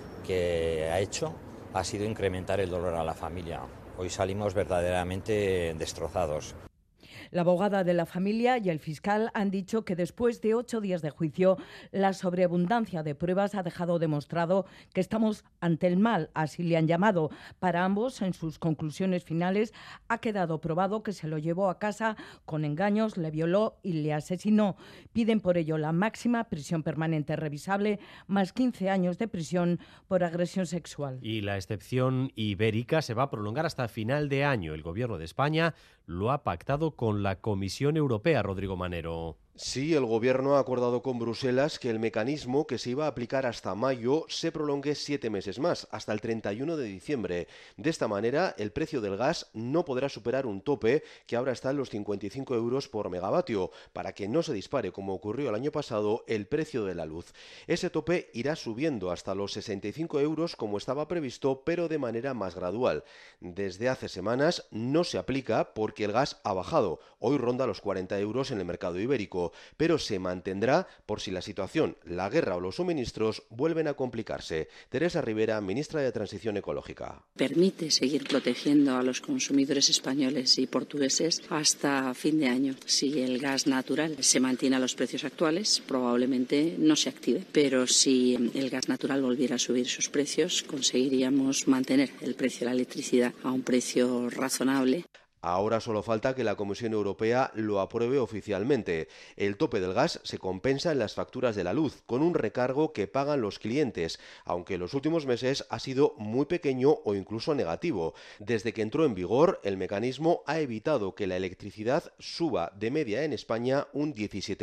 ha hecho ha sido incrementar el dolor a la familia. Hoy salimos verdaderamente destrozados. La abogada de la familia y el fiscal han dicho que después de 8 días de juicio, la sobreabundancia de pruebas ha dejado demostrado que estamos ante el mal, así le han llamado. Para ambos, en sus conclusiones finales, ha quedado probado que se lo llevó a casa con engaños, le violó y le asesinó. Piden por ello la máxima prisión permanente revisable, más 15 años de prisión por agresión sexual. Y la excepción ibérica se va a prolongar hasta final de año. El Gobierno de España lo ha pactado con la Comisión Europea, Rodrigo Manero. Sí, el Gobierno ha acordado con Bruselas que el mecanismo que se iba a aplicar hasta mayo se prolongue 7 meses más, hasta el 31 de diciembre. De esta manera, el precio del gas no podrá superar un tope que ahora está en los 55 euros por megavatio, para que no se dispare, como ocurrió el año pasado, el precio de la luz. Ese tope irá subiendo hasta los 65 euros como estaba previsto, pero de manera más gradual. Desde hace semanas no se aplica porque el gas ha bajado. Hoy ronda los 40 euros en el mercado ibérico, pero se mantendrá por si la situación, la guerra o los suministros vuelven a complicarse. Teresa Rivera, ministra de Transición Ecológica. Permite seguir protegiendo a los consumidores españoles y portugueses hasta fin de año. Si el gas natural se mantiene a los precios actuales, probablemente no se active, pero si el gas natural volviera a subir sus precios, conseguiríamos mantener el precio de la electricidad a un precio razonable. Ahora solo falta que la Comisión Europea lo apruebe oficialmente. El tope del gas se compensa en las facturas de la luz, con un recargo que pagan los clientes, aunque en los últimos meses ha sido muy pequeño o incluso negativo. Desde que entró en vigor, el mecanismo ha evitado que la electricidad suba de media en España un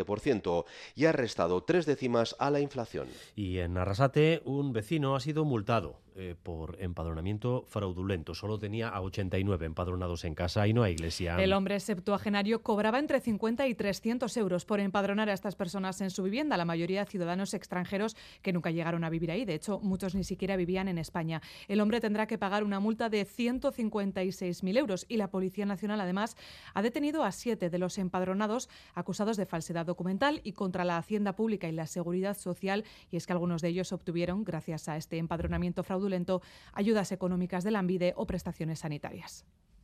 17% y ha restado 3 décimas a la inflación. Y en Arrasate, un vecino ha sido multado por empadronamiento fraudulento. Solo tenía a 89 empadronados en casa y no hay iglesia. El hombre septuagenario cobraba entre 50 y 300 euros por empadronar a estas personas en su vivienda, la mayoría ciudadanos extranjeros que nunca llegaron a vivir ahí. De hecho, muchos ni siquiera vivían en España. El hombre tendrá que pagar una multa de 156.000 euros y la Policía Nacional, además, ha detenido a 7 de los empadronados acusados de falsedad documental y contra la Hacienda Pública y la Seguridad Social. Y es que algunos de ellos obtuvieron, gracias a este empadronamiento fraudulento, ayudas económicas de Lanbide o prestaciones sanitarias.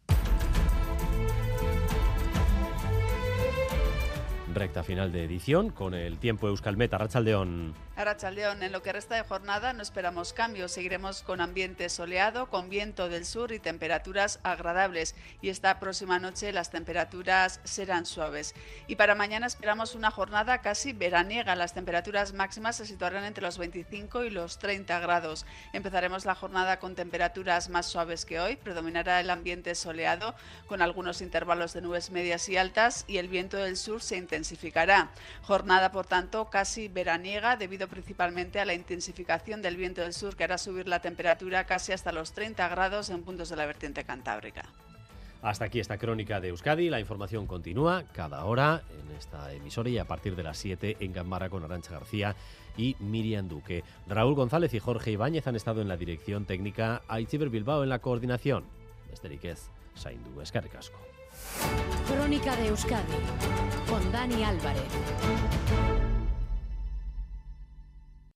Recta final de edición con el tiempo Euskalmet. Arratsaldeon. Arratsaldeon, en lo que resta de jornada no esperamos cambios. Seguiremos con ambiente soleado, con viento del sur y temperaturas agradables. Y esta próxima noche las temperaturas serán suaves. Y para mañana esperamos una jornada casi veraniega. Las temperaturas máximas se situarán entre los 25 y los 30 grados. Empezaremos la jornada con temperaturas más suaves que hoy. Predominará el ambiente soleado con algunos intervalos de nubes medias y altas y el viento del sur se intensificará. Jornada, por tanto, casi veraniega debido principalmente a la intensificación del viento del sur que hará subir la temperatura casi hasta los 30 grados en puntos de la vertiente cantábrica. Hasta aquí esta crónica de Euskadi. La información continúa cada hora en esta emisora y a partir de las 7 en Ganbarra con Arantxa García y Miriam Duque. Raúl González y Jorge Ibáñez han estado en la dirección técnica, Aitziber Bilbao en la coordinación. Besterik ez, zaindu, eskerrik asko. Crónica de Euskadi con Dani Álvarez.